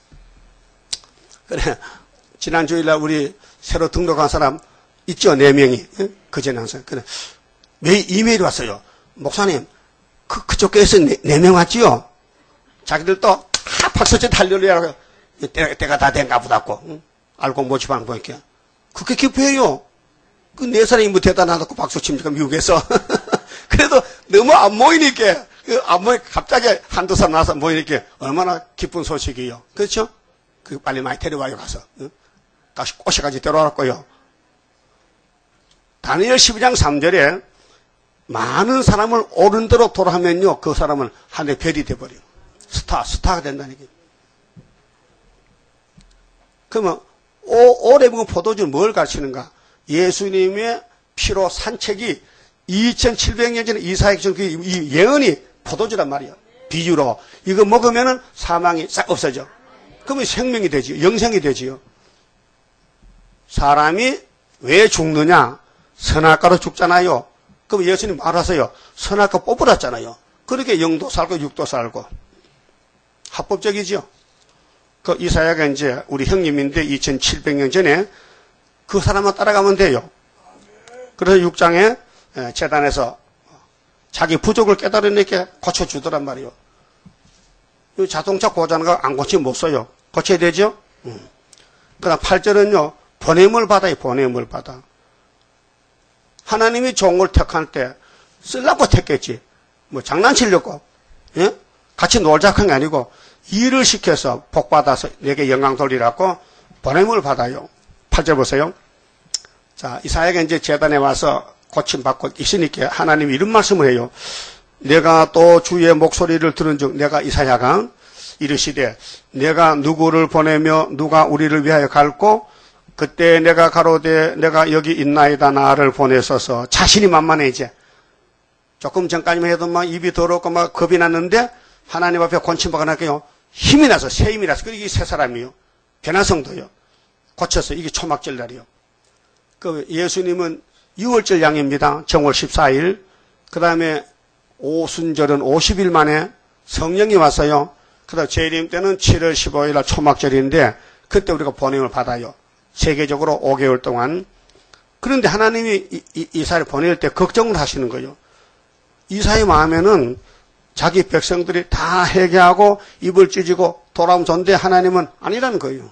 그래 지난 주일날 우리 새로 등록한 사람 있죠 4명이 그전에 항상 그래 매일 이메일이 왔어요. 목사님. 그쪽 교회에서 4명 왔지요? 자기들도 다 박수치 달려려고 때가 다 된가 보다고. 응? 알고 모집하는 거니까. 그게 기뻐해요. 그 4사람이 뭐 대단하다고 박수 칩니까, 미국에서. 그래도 너무 안 모이니까, 갑자기 한두 사람 나서 모이니까 얼마나 기쁜 소식이에요. 그렇죠? 빨리 많이 데려와요, 가서. 응? 다시 꼬셔가지고 데려왔고요. 다니엘 12장 3절에 많은 사람을 오른대로 돌아하면요, 그 사람은 하늘의 별이 돼버려요. 스타가 된다는 게. 그러면, 오래 먹은 포도주는 뭘 가르치는가? 예수님의 피로 산책이 2700년 전에 이사야 이 예언이 포도주란 말이에요. 비유로. 이거 먹으면은 사망이 싹 없어져. 그러면 생명이 되지요. 영생이 되지요. 사람이 왜 죽느냐? 선악과로 죽잖아요. 그럼 예수님 말하세요. 선악과 뽑으랐잖아요. 그렇게 영도 살고 육도 살고. 합법적이죠. 그 이사야가 이제 우리 형님인데 2700년 전에 그 사람만 따라가면 돼요. 그래서 6장에 재단에서 자기 부족을 깨달으니까 고쳐주더란 말이에요. 자동차 고장난 거 안 고치면 못 써요. 고쳐야 되죠? 그 다음 8절은요. 보냄을 받아요. 보냄을 받아. 하나님이 종을 택할 때 쓰려고 택했지. 뭐 장난치려고. 예? 같이 놀자고 한 게 아니고 일을 시켜서 복받아서 내게 영광 돌리라고 보냄을 받아요. 8절 보세요. 자, 이사야가 이제 제단에 와서 고침받고 있으니까 하나님이 이런 말씀을 해요. 내가 또 주의 목소리를 들은 즉 내가 이사야가 이르시되 내가 누구를 보내며 누가 우리를 위하여 갈고 그때 내가 가로되 내가 여기 있나이다 나를 보내소서. 자신이 만만해 이제. 조금 전까지만 해도 막 입이 더럽고 막 겁이 났는데 하나님 앞에 곤침박아 놨게요. 힘이 나서 새 힘이 나서 이게 새 사람이요. 변화성도요. 고쳐서 이게 초막절 날이요. 그 예수님은 6월절 양입니다. 정월 14일. 그 다음에 오순절은 50일 만에 성령이 왔어요. 그 다음 재림 때는 7월 15일 날 초막절인데 그때 우리가 보냄을 받아요. 세계적으로 5개월 동안. 그런데 하나님이 이사야를 보낼 때 걱정을 하시는 거예요. 이사야 마음에는 자기 백성들이 다 회개하고 입을 찢고 돌아오면 좋은데 하나님은 아니라는 거예요.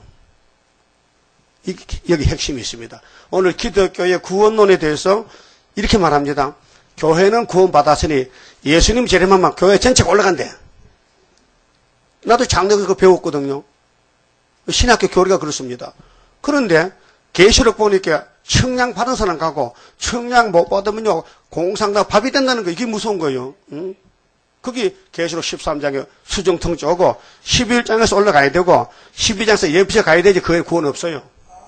여기 핵심이 있습니다. 오늘 기독교의 구원론에 대해서 이렇게 말합니다. 교회는 구원받았으니 예수님 재림하면 교회 전체가 올라간대. 나도 장로에서 그거 배웠거든요. 신학교 교리가 그렇습니다. 그런데 계시록 보니까 청량 받은 사람 가고 청량 못 받으면요 공상당 밥이 된다는 거 이게 무서운 거예요. 응? 그게 계시록 13장에 수정통지 오고 11장에서 올라가야 되고 12장에서 예비체 가야 되지 그에 구원 없어요.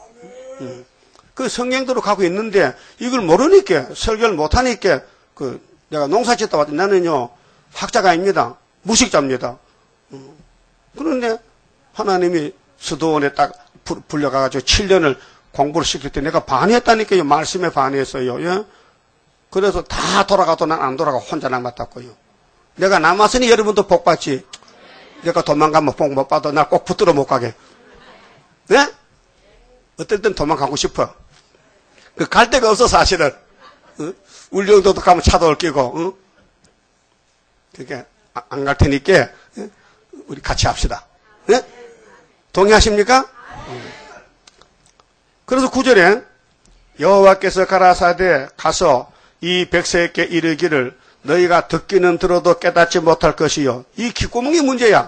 그 성경대로 가고 있는데 이걸 모르니까 설교를 못하니까 내가 농사 짓다 왔더니 나는요 학자가 아닙니다. 무식자입니다. 그런데 하나님이 수도원에 딱 불려가가지고 7년을 공부를 시킬 때 내가 반했다니까요. 말씀에 반했어요. 예? 그래서 다 돌아가도 난 안 돌아가 혼자 남았다고요. 내가 남았으니 여러분도 복 받지. 내가 도망가면 복 못 받아. 나 꼭 붙들어 못 가게. 네? 어떨 땐 도망가고 싶어. 갈 데가 없어 사실은. 울릉도도 가면 차도 올 끼고. 그러니까 안 갈 테니까 우리 같이 합시다. 네? 동의하십니까? 그래서 9절에 여호와께서 가라사대 가서 이 백성에게 이르기를 너희가 듣기는 들어도 깨닫지 못할 것이요. 이 귓구멍이 문제야.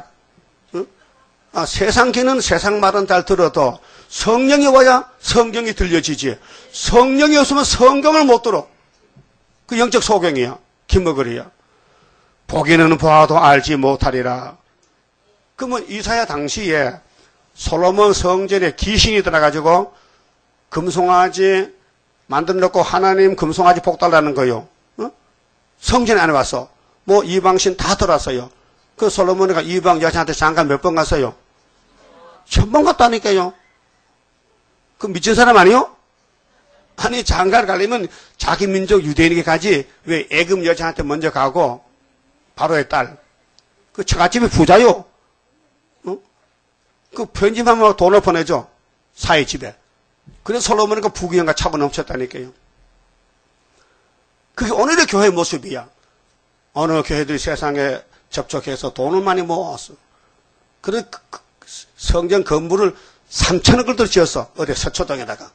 세상 귀는 세상 말은 잘 들어도 성령이 와야 성경이 들려지지. 성령이 없으면 성경을 못 들어. 그 영적 소경이야. 기머거리야. 보기는 보아도 알지 못하리라. 그러면 이사야 당시에 솔로몬 성전에 귀신이 들어가지고 금송아지 만들어 놓고 하나님 금송아지 복달라는 거요. 성전 안에 와서 뭐 이방신 다 들어왔어요. 그 솔로몬이가 이방 여자한테 잠깐 몇 번 갔어요? 1000번 갔다니까요. 그 미친 사람 아니요? 아니 장가를 가려면 자기 민족 유대인에게 가지 왜 애금 여자한테 먼저 가고 바로의 딸 그 처갓집이 부자요. 그 편집하면 돈을 보내줘. 사회 집에. 그래서 솔로몬은 그 부귀영과 차고 넘쳤다니까요. 그게 오늘의 교회의 모습이야. 어느 교회들이 세상에 접촉해서 돈을 많이 모았어. 그래 성전 건물을 3,000억을 들 지었어. 어디 서초동에다가.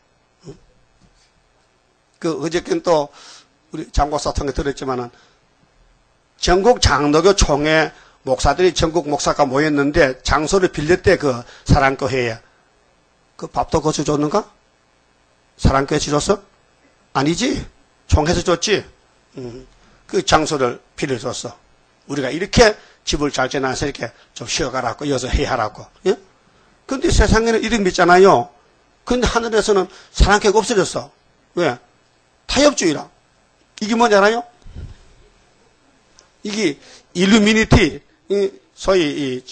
그 어저께는 또 우리 장고사 통해 들었지만은 전국 장로교 총회 목사들이 전국 목사가 모였는데 장소를 빌렸대. 그 사랑교회에. 그 밥도 거쳐 줬는가? 사랑교회 지줬어? 아니지. 총회에서 줬지. 그 장소를 빌려줬어. 우리가 이렇게 집을 잘 지나서 이렇게 좀 쉬어가라고 여기서 해하라고. 예? 근데 세상에는 이름 믿잖아요. 근데 하늘에서는 사랑교회가 없어졌어. 왜? 타협주의라. 이게 뭔지 알아요? 이게 일루미니티, 소위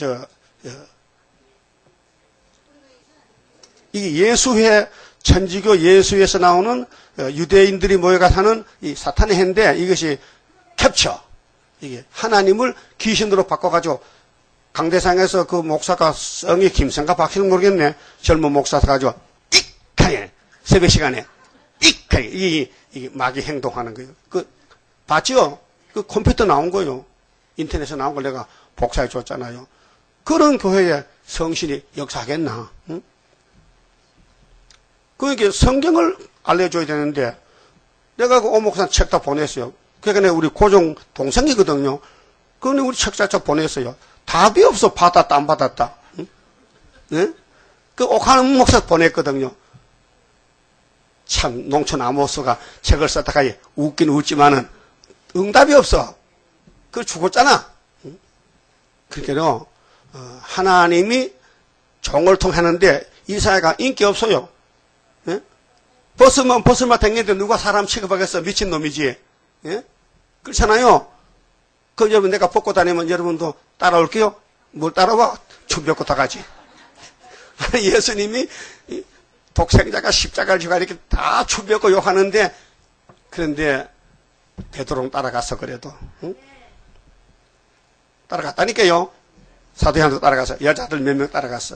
이게 예수회, 천지교 예수회에서 나오는 유대인들이 모여가 사는 이 사탄의 해인데 이것이 캡처. 이게 하나님을 귀신으로 바꿔가지고 강대상에서 그 목사가 성이 김성가 박씨는 모르겠네. 젊은 목사 가지고 익하게 새벽 시간에 익하게 이게 마귀 행동하는 거예요. 그 봤죠? 그 컴퓨터 나온 거요. 인터넷에 나온 걸 내가 복사해 줬잖아요. 그런 교회에 성신이 역사하겠나? 응? 그러니까 성경을 알려줘야 되는데 내가 그 오목사 책 다 보냈어요. 그러니까 우리 고종 동생이거든요. 그런데 우리 책 자체 보냈어요. 답이 없어. 받았다 안 받았다. 응? 네? 그 옥하는 목사 보냈거든요. 참 농촌 아모스가 책을 썼다가 웃긴 웃지만은 응답이 없어. 그걸 죽었잖아. 응? 그러니까 하나님이 종을 통하는데 이사야가 인기 없어요. 예? 벗으면 댕기는데 누가 사람 취급하겠어? 미친놈이지. 예? 그렇잖아요. 그 여러분 내가 벗고 다니면 여러분도 따라올게요? 뭘 따라와? 춤벽고 다 가지. 예수님이 독생자가 십자가를 지고 이렇게 다 춤벽고 욕하는데 그런데 베드로는 따라갔어. 그래도 응? 따라갔다니까요. 사도 요한도 따라가서 여자들 몇 명 따라갔어.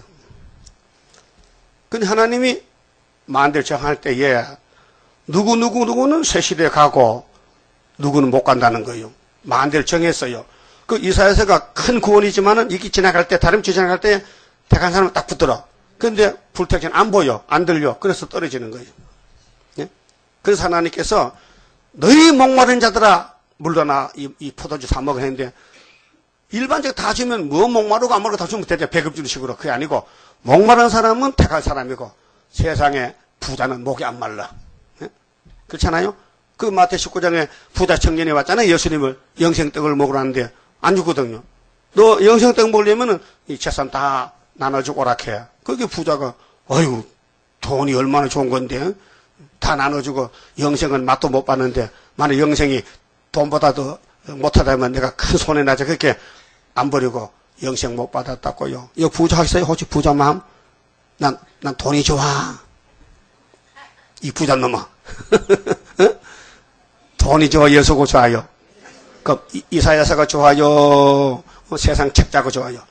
근데 하나님이 만대를 정할 때에 누구는 새 시대에 가고 누구는 못 간다는 거예요. 만대를 정했어요. 그 이사야서가 큰 구원이지만은 이게 지나갈 때 다른 주 지나갈 때 택한 사람은 딱 붙들어. 그런데 불택전 안 보여, 안 들려. 그래서 떨어지는 거예요. 예? 그래서 하나님께서 너희 목마른 자들아 물러나 이 포도주 사 먹으라 했는데 일반적으로 다 주면 뭐 목마르고 안 먹고 다 주면 되죠. 배급 주는 식으로. 그게 아니고 목마른 사람은 택할 사람이고 세상에 부자는 목이 안 말라. 예? 그렇잖아요? 그 마태 19장에 부자 청년이 왔잖아요. 예수님을 영생떡을 먹으라는데 안 주거든요. 너 영생떡 먹으려면은 이 재산 다 나눠주고 오락해. 그게 부자가 어휴 돈이 얼마나 좋은 건데 다 나눠주고 영생은 맛도 못 봤는데 만약 영생이 돈보다 더 못하다면 내가 큰 손해 나죠. 그렇게 안 버리고 영생 못 받았다고요. 이거 부자 하겠어요? 혹시 부자 마음? 난 돈이 좋아. 이 부자 놈아. 돈이 좋아, 예수고 좋아요. 그 이사야서가 좋아요. 세상 책자고 좋아요.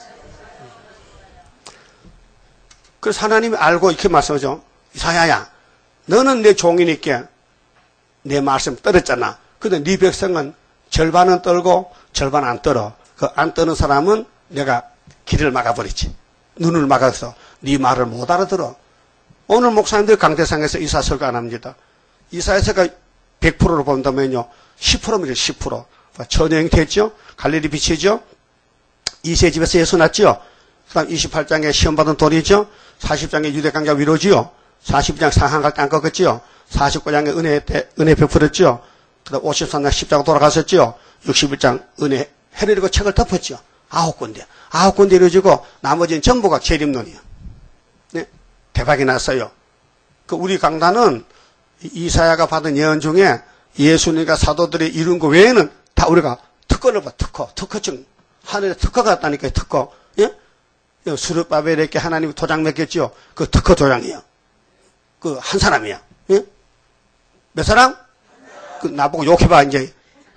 그래서 하나님이 알고 이렇게 말씀하죠. 이사야야, 너는 내 종이니까 내 말씀 떨었잖아. 근데 네 백성은 절반은 떨고 절반 안 떨어. 그 안 떠는 사람은 내가 길을 막아버리지. 눈을 막아서 네 말을 못 알아들어. 오늘 목사님들 강대상에서 이사 설교 안 합니다. 이사에서가 100%로 본다면요. 10%입니다. 10%. 전형이 됐죠? 갈릴리 빛이죠? 이세 집에서 예수 났죠? 그 다음 28장에 시험 받은 돌이죠? 40장에 유대강자 위로지요? 42장 상한갈 땅 꺾었지요? 49장에 은혜 베풀었죠? 그 다음 53장 십자가 돌아갔었죠? 61장 은혜 해리고 책을 덮었죠? 9군데 이루어지고 나머지는 전부가 재림론이에요. 네? 대박이 났어요. 그 우리 강단은 이사야가 받은 예언 중에 예수님과 사도들이 이룬 거 외에는 다 우리가 특허를 봐. 특허증. 하늘에 특허가 왔다니까요. 특허. 예? 수르바벨에게 하나님이 도장 맡겼죠. 그 특허 도장이에요. 그 한 사람이야. 예? 몇 사람? 그 나보고 욕해봐 이제.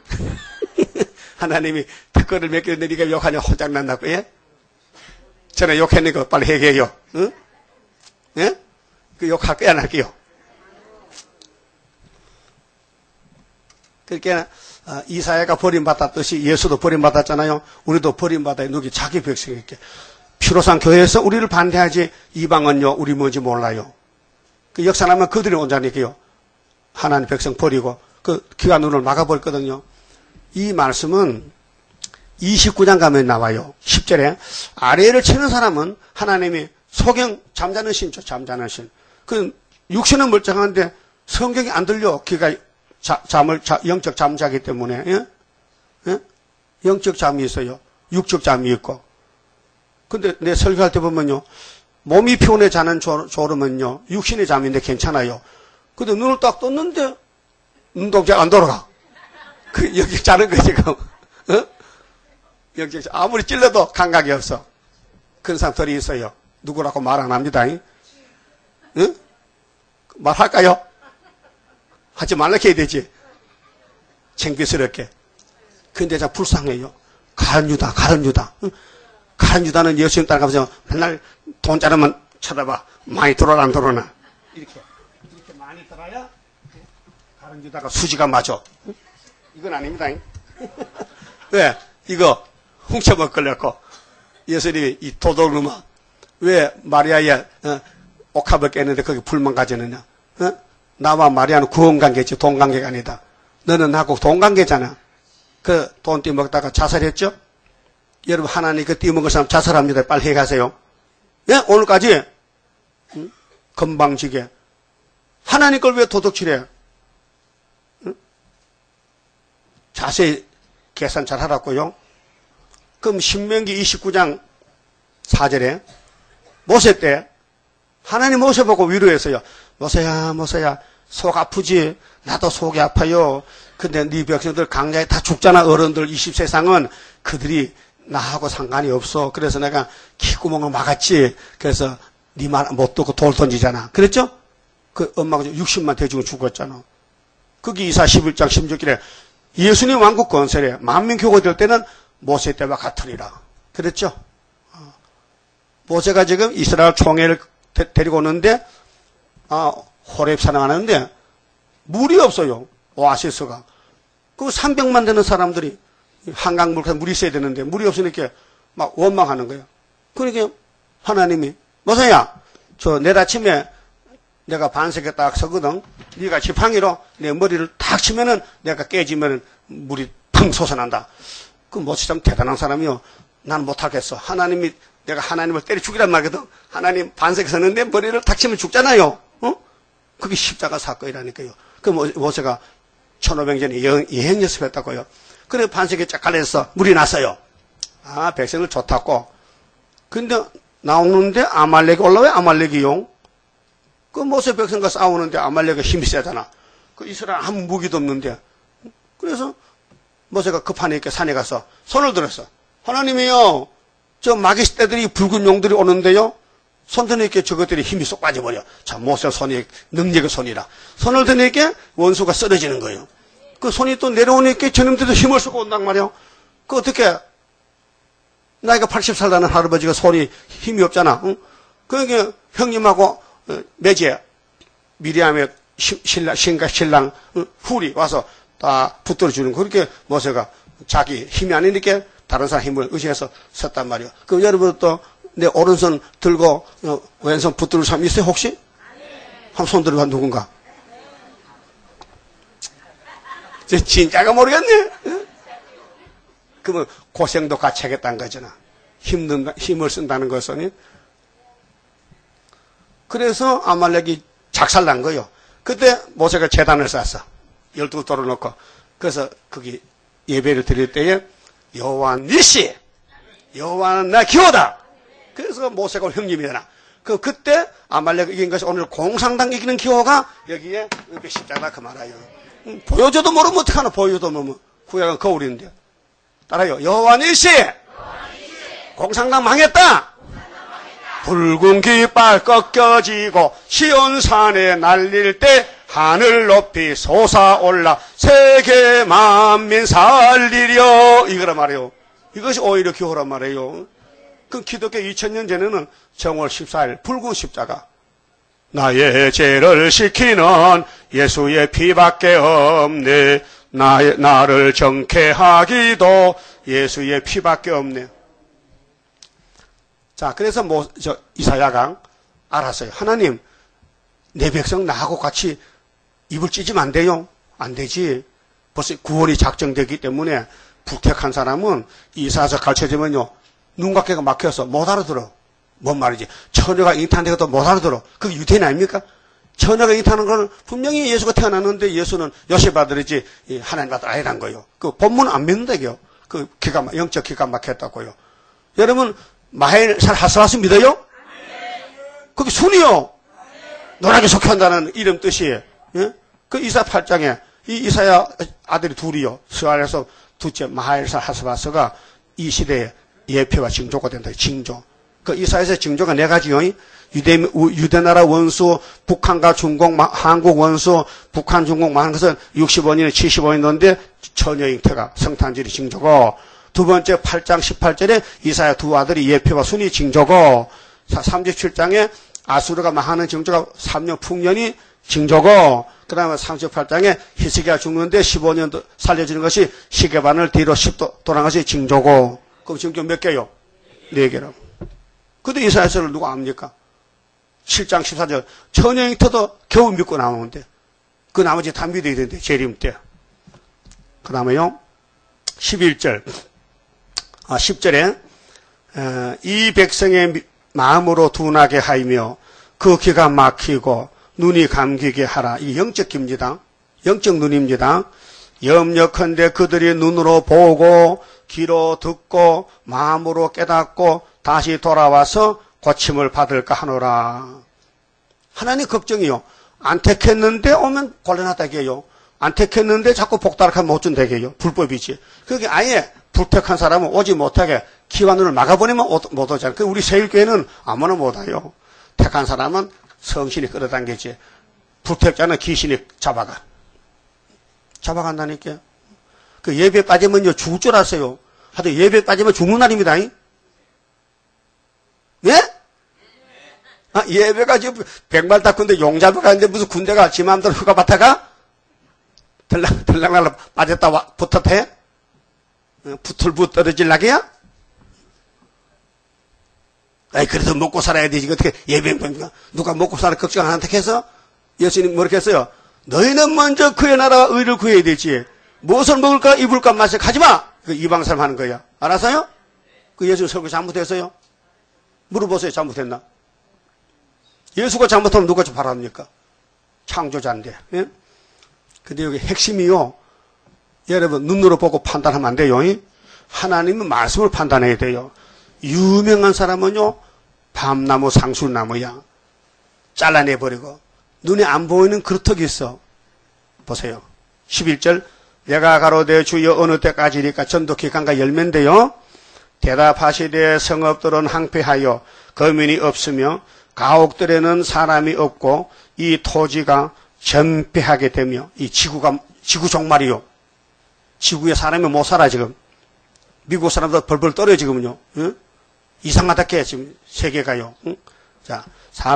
하나님이 특허를 맡겼는데 네가 욕하냐 홀짝 난다고. 예? 전에 욕했으니까 빨리 해결해요. 응? 예? 그 욕할 거야 안 할게요. 그렇게 이사야가 버림받았듯이 예수도 버림받았잖아요. 우리도 버림받아야 누기 자기 백성에게. 피로상 교회에서 우리를 반대하지 이방은요 우리 뭔지 몰라요. 그 역사나면 그들이 온자니까요. 하나님 백성 버리고 그 귀와 눈을 막아버렸거든요. 이 말씀은 29장 가면 나와요. 10절에 아래를 치는 사람은 하나님이 소경 잠자는 신죠. 잠자는 신. 그 육신은 멀쩡한데 성경이 안 들려. 귀가 영적 잠자기 때문에. 예? 예? 영적 잠이 있어요. 육적 잠이 있고. 근데 내 설교할 때 보면요. 몸이 피곤해 자는 졸음은요. 육신의 잠인데 괜찮아요. 근데 눈을 딱 떴는데 눈동자가 안 돌아가. 그 여기 자는 거 지금. 어? 여기 아무리 찔러도 감각이 없어. 그런 사람들이 있어요. 누구라고 말 안 합니다. 응? 말할까요? 하지 말라고 해야 되지. 창피스럽게. 근데 참 불쌍해요. 가룟유다. 응? 가룟유다는 예수님 따라가면서 맨날 돈 자르면 쳐다봐. 많이 들어나 안 들어나. 이렇게 많이 들어야 가룟유다가 수지가 맞아. 응? 이건 아닙니다. 왜? 이거 훔쳐먹 걸렸고 예수님이 이 도둑놈아 왜 마리아의 옥합을 깼는데 거기 불만 가지느냐. 어? 나와 마리아는 구원관계지 돈관계가 아니다. 너는 나하고 돈관계잖아. 그 돈 떼먹다가 자살했죠? 여러분 하나님 그 떼먹은 사람 자살합니다. 빨리 해가세요. 예? 오늘까지 응? 건방지게 하나님 걸 왜 도둑질해? 응? 자세히 계산 잘 하라고요. 그럼 신명기 29장 4절에 모세 때 하나님 모세 보고 위로했어요. 모세야 속 아프지? 나도 속이 아파요. 근데 네 백성들 강야에 다 죽잖아. 어른들 20세상은 그들이 나하고 상관이 없어. 그래서 내가 귓구멍을 막았지. 그래서 네 말 못 듣고 돌 던지잖아. 그랬죠? 그 엄마가 60만 대중은 죽었잖아. 거기 이사 11장 16절에 예수님 왕국 건설에 만민 교구될 때는 모세 때와 같으리라. 그랬죠? 모세가 지금 이스라엘 총회를 데리고 오는데 호렙산에 가는데 물이 없어요. 오아시스가. 그 300만 되는 사람들이 한강물에서 물이 있어야 되는데 물이 없으니까 막 원망하는 거예요. 그러니까 하나님이 모세야 저 내일 아침에 내가 반석에 딱 서거든. 네가 지팡이로 내 머리를 탁 치면은 내가 깨지면은 물이 펑 솟아난다. 그 모세 참 대단한 사람이요. 난 못하겠어. 하나님이 내가 하나님을 때려 죽이란 말이거든. 하나님 반석에 서는데 머리를 탁 치면 죽잖아요. 어? 그게 십자가 사건이라니까요. 그 모세가 1500년에 여행 연습했다고요. 그래 반석에 쫙 갈려서 물이 났어요. 백성을 좋다고. 근데 나오는데 아말렉이 올라와요. 아말렉이요. 그 모세 백성과 싸우는데 아말렉이 힘이 세잖아. 그 이스라엘 아무 무기도 없는데. 그래서 모세가 급하니까 산에 가서 손을 들었어. 하나님이요. 저 마귀 떼들이 붉은 용들이 오는데요. 손 드니까 저것들이 힘이 쏙 빠져버려. 자, 모세 손이 능력의 손이라. 손을 드니까 원수가 쓰러지는 거예요. 그 손이 또 내려오니까 저놈들도 힘을 쓰고 온단 말이에요. 그 어떻게 나이가 80살 나는 할아버지가 손이 힘이 없잖아. 응? 그러니까 형님하고 매제 미리암의 신랑 훌이 와서 딱 붙들어 주는 그렇게 모세가 자기 힘이 아니니까 다른 사람 힘을 의지해서 섰단 말이에요. 그럼 여러분도 내 오른손 들고 왼손 붙들을 사람 있어요 혹시? 한번 손 들어가 누군가? 진짜가 모르겠네. 그러면 고생도 같이 하겠다는 거잖아. 힘을 쓴다는 것은. 그래서 아말렉이 작살난 거예요. 그때 모세가 제단을 쌓았어. 12돌을 놓고. 그래서 거기 예배를 드릴 때에 여호와 니시, 여호와는 나 기호다. 그래서 모세가 형님이 되나. 그때 아말렉 이긴 것이 오늘 공상당 이기는 기호가 여기에 십자가 그 말아요. 보여줘도 모르면 어떡하나. 보여줘도 모르면 구약은 거울인데. 따라요. 여호와 니시, 공상당 망했다. 붉은 깃발 꺾여지고 시온산에 날릴 때 하늘 높이 솟아올라 세계 만민 살리려 이거란 말이에요. 이것이 오히려 기호란 말이에요. 그 기독교 2000년 전에는 정월 14일 붉은 십자가 나의 죄를 씻기는 예수의 피밖에 없네. 나를 정케하기도 예수의 피밖에 없네. 자, 그래서 이사야가 알았어요. 하나님, 내 백성 나하고 같이 입을 찢으면 안 돼요? 안 되지. 벌써 구원이 작정되기 때문에 불택한 사람은 이사야서 가르쳐주면요, 눈각개가 막혀서 못 알아들어. 뭔 말이지? 처녀가 잉태한다고 못 알아들어. 그게 유대인 아닙니까? 처녀가 잉태하는 걸 분명히 예수가 태어났는데 예수는 요셉 아들이지 하나님 아들 아니란 거예요. 그 본문은 안 믿는다고요. 그 영적 기가 막혔다고요. 여러분, 마헬살 하스바스 믿어요? 그게 순이요. 노랗게 속한다는 이름 뜻이에요. 예? 그 이사 8장에 이 이사야 아들이 둘이요. 스알에서 둘째 마헬살 하스바스가 이 시대에 예표와 징조가 된다. 징조. 그 이사야에서 징조가 네 가지요. 유대나라 원수, 북한과 중국, 한국 원수, 북한, 중국 많은 것은 65년에 75년 넣는데 처녀 잉태가 성탄절이 징조고, 두 번째 8장 18절에 이사야 두 아들이 예표와 순이 징조고, 37장에 아수르가 망하는 징조가 3년 풍년이 징조고, 그 다음에 38장에 히스기야 죽는데 15년 살려주는 것이 시계반을 뒤로 10도 돌아간 것이 징조고, 그럼 징조 몇 개요? 4개라고. 근데 이사야서를 누가 압니까? 7장 14절 처녀 잉태도 겨우 믿고 나오는데 그 나머지 다 믿어야 되는데 재림 때. 그 다음에요 11절 10절에 이 백성의 마음으로 둔하게 하이며 그 귀가 막히고 눈이 감기게 하라. 이 영적 기입니다. 영적 눈입니다. 염려컨대 그들이 눈으로 보고 귀로 듣고 마음으로 깨닫고 다시 돌아와서 고침을 받을까 하노라. 하나님 걱정이요. 안 택했는데 오면 곤란하다게 해요. 안 택했는데 자꾸 복다락하면 못 준다게 해요. 불법이지. 그게 아예 불택한 사람은 오지 못하게 귀와 눈을 막아버리면 못 오잖아요. 우리 세일교회는 아무나 못 와요. 택한 사람은 성신이 끌어당기지. 불택자는 귀신이 잡아간다니까. 그 예배 빠지면요 죽을 줄 아세요. 하여튼 예배 빠지면 죽는 날입니다. 네? 예배가 지금 100말 닦은데 용잡이 가는데 무슨 군대가 지 마음대로 휴가밭에 가? 들락날락 빠졌다 붙었대? 붙을부 떨어질라게야? 아이, 그래도 먹고 살아야 되지. 어떻게 예배입니까? 누가 먹고 살아 걱정 안 한다고 해서? 예수님 뭐렇게 했어요? 너희는 먼저 그의 나라와 의를 구해야 되지. 무엇을 먹을까, 입을까, 마실까 하지 마! 그 이방 사람 하는 거야. 알았어요? 그 예수 설교 잘못했어요? 물어보세요. 잘못했나? 예수가 잘못하면 누가 좀 바랍니까? 창조자인데. 예? 근데 여기 핵심이요. 여러분, 눈으로 보고 판단하면 안 돼요. 하나님은 말씀을 판단해야 돼요. 유명한 사람은요, 밤나무, 상술나무야. 잘라내버리고. 눈에 안 보이는 그루터기 있어. 보세요. 11절. 내가 가로되 주여 어느 때까지니까 전도 기간과 열매인데요. 대답하시되 성읍들은 항폐하여 거민이 없으며 가옥들에는 사람이 없고 이 토지가 전폐하게 되며 이 지구 종말이요. 지구에 사람이 못 살아 지금. 미국 사람들 벌벌 떨어요 지금은요. 응? 이상하다게 지금 세계가요. 응? 자,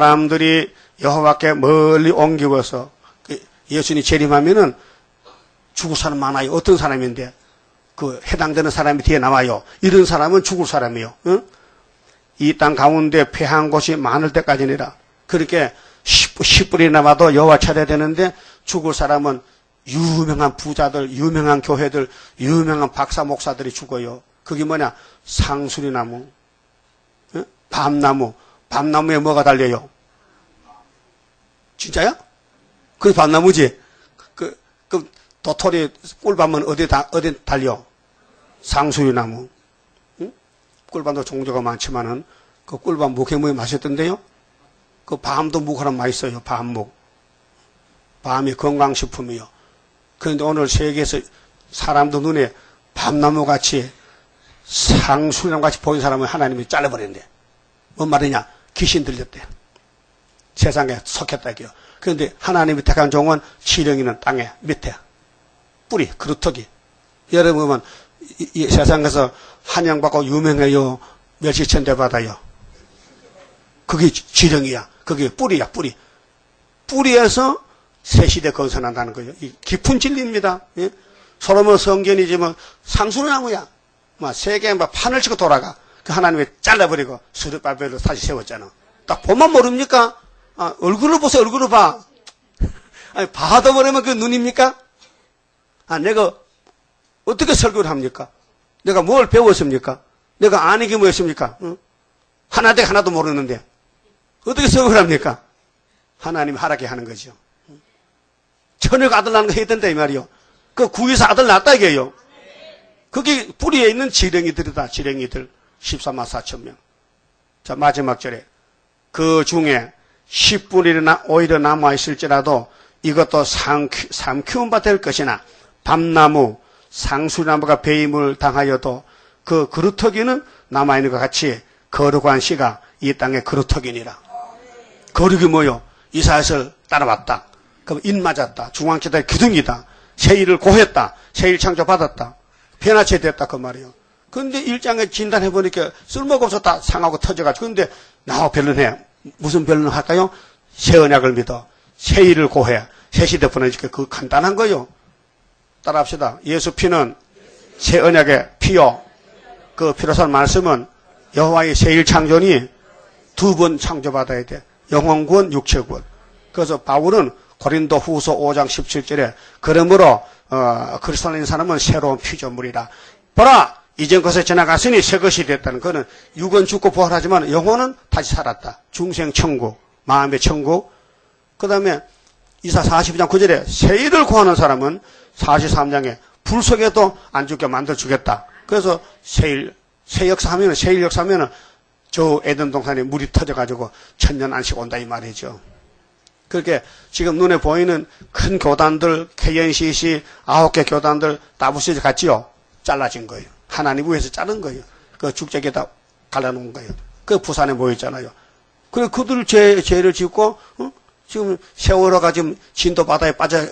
사람들이 여호와께 멀리 옮기고서 예수님 재림하면은 죽을 사람 많아요. 어떤 사람인데 그 해당되는 사람이 뒤에 나와요. 이런 사람은 죽을 사람이요. 응? 이 땅 가운데 패한 곳이 많을 때까지니라. 그렇게 10불이 남아도 여호와 차려야 되는데 죽을 사람은 유명한 부자들, 유명한 교회들, 유명한 박사 목사들이 죽어요. 그게 뭐냐? 상수리나무, 응? 밤나무. 밤나무에 뭐가 달려요? 진짜야? 그게 밤나무지? 그 도토리 꿀밤은 어디 달려? 상수리나무. 응? 꿀밤도 종류가 많지만은 그 꿀밤 묵해무에 맛있던데요? 그 밤도 묵하면 맛있어요. 밤묵. 밤이 건강식품이요. 그런데 오늘 세계에서 사람도 눈에 밤나무 같이 상수리나무 같이 보이는 사람은 하나님이 잘라버렸는데. 뭔 말이냐? 귀신 들렸대. 세상에 속했다 이게요. 그런데 하나님이 택한 종은 지렁이는 땅에 밑에 뿌리 그루터기. 여러분 보면 이 세상에서 한양받고 유명해요. 멸치천대 받아요. 그게 지렁이야. 그게 뿌리야. 뿌리. 뿌리에서 새 시대 건설한다는 거예요. 이 깊은 진리입니다. 예? 솔로몬 성전이지만 상수나무야. 세계에 판을 치고 돌아가. 그 하나님이 잘라버리고 스룹바벨로 다시 세웠잖아. 딱 보면 모릅니까? 얼굴을 보세요. 얼굴을 봐. 아니, 봐도 모르면 그 눈입니까? 내가 어떻게 설교를 합니까? 내가 뭘 배웠습니까? 내가 아는 게 뭐였습니까? 응? 하나도 하나도 모르는데 어떻게 설교를 합니까? 하나님이 하라게 하는 거죠. 천역 아들 낳는 거 해야 된다 이 말이요. 그 구에서 아들 낳았다 이게요. 그게 뿌리에 있는 지렁이들이다. 지렁이들 14만 4천 명. 자, 마지막 절에 그 중에 10분이나 오히려 남아있을지라도 이것도 삼키운 바 될 것이나 밤나무, 상수나무가 배임을 당하여도 그 그루터기는 남아있는 것 같이 거룩한 씨가 이 땅에 그루터기니라. 거룩이 뭐요? 이사야를 따라왔다. 그럼 인 맞았다. 중앙지대 기둥이다. 세일을 고했다. 세일 창조받았다. 변화체 됐다 그 말이요. 그런데 일장에 진단해보니까 쓸모가 없었다. 상하고 터져가지고. 근데 나와 변론해. 무슨 변론을 할까요? 새 언약을 믿어. 새 일을 고해. 새 시대 보내니까 그 간단한 거요. 따라합시다. 예수 피는 새 언약의 피요. 그 피로선 말씀은 여호와의 새 일 창조니 두 번 창조받아야 돼. 영혼구원, 육체구원. 그래서 바울은 고린도 후서 5장 17절에 그러므로 그리스도 있는 사람은 새로운 피조물이라. 보라! 이전 것에 지나갔으니 새 것이 됐다는 거는 육은 죽고 부활하지만 영혼은 다시 살았다. 중생 천국, 마음의 천국. 그 다음에 이사 42장 9절에 새 일을 구하는 사람은 43장에 불 속에도 안 죽게 만들어주겠다. 그래서 새 역사하면은, 새 일 역사하면은 저 에덴 동산에 물이 터져가지고 천년 안식 온다 이 말이죠. 그렇게 지금 눈에 보이는 큰 교단들, KNCC 9개 교단들 다부스에 갔지요. 잘라진 거예요. 하나님 위해서 자른 거예요. 그 축제에다 갈라놓은 거예요. 그 부산에 모였잖아요. 그래 그들 죄를 짓고 지금 세월호가 지금 진도 바다에 빠져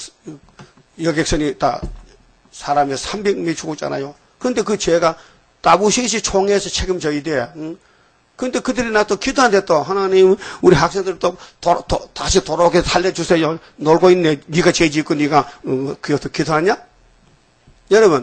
여객선이 다 사람이 300명이 죽었잖아요. 그런데 그 죄가 다부시시 총회에서 책임져야 돼. 근데 그들이 나 또 기도하는데 또 하나님 우리 학생들 또 다시 돌아오게 살려주세요. 놀고 있네. 네가 죄 짓고 네가 그것도 기도하냐? 여러분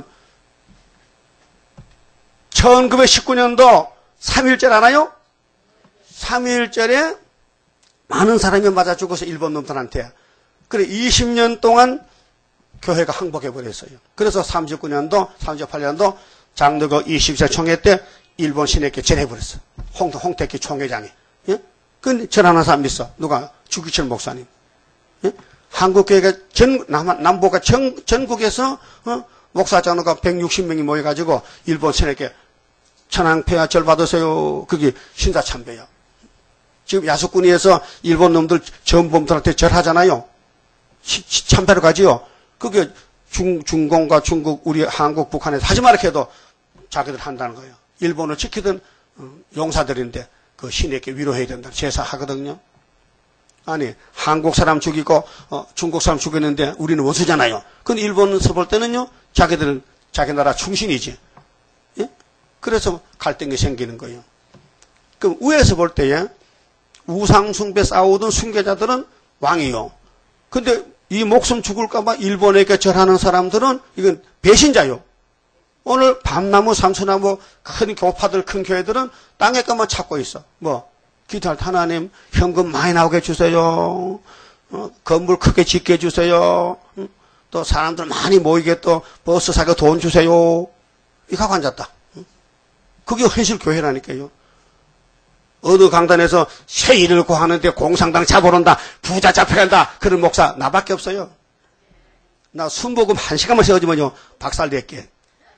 1919년도 3.1절 알아요? 3.1절에 많은 사람이 맞아 죽어서 일본 놈들한테. 그래 20년 동안 교회가 항복해버렸어요. 그래서 39년도 38년도 장르거 20세 총회 때 일본 신에게 전해버렸어. 홍택기 총회장이. 예? 근데 전하는 사람 있어. 누가? 주기철 목사님. 예? 한국교회가 남북가 전국에서 목사 장로가 160명이 모여가지고 일본 신에게 천황폐하 절 받으세요. 그게 신사참배야. 지금 야수꾼이에서 일본 놈들 전범들한테 절하잖아요. 참배로 가지요. 그게 중공과 중국, 우리 한국, 북한에서 하지 말라 해도 자기들 한다는 거예요. 일본을 지키던 용사들인데 그 신에게 위로해야 된다. 제사하거든요. 아니 한국 사람 죽이고 중국 사람 죽였는데 우리는 원수잖아요. 근데 일본에서 볼 때는요. 자기들은 자기 나라 충신이지. 예? 그래서 갈등이 생기는 거예요. 그럼 위에서 볼 때에 우상숭배 싸우던 순교자들은 왕이요. 근데 이 목숨 죽을까봐 일본에 이렇게 절하는 사람들은 이건 배신자요. 오늘 밤나무, 삼수나무, 큰 교파들, 큰 교회들은 땅에 것만 찾고 있어. 뭐, 기도할 때 하나님, 현금 많이 나오게 해주세요. 건물 크게 짓게 해주세요. 또 사람들 많이 모이게 또 버스 사게 돈 주세요. 이거 하고 앉았다. 그게 현실 교회라니까요. 어느 강단에서 새 일을 구하는데 공산당 잡아온다, 부자 잡혀간다, 그런 목사 나밖에 없어요. 나 순복음 1시간만 세워주면요 박살낼게.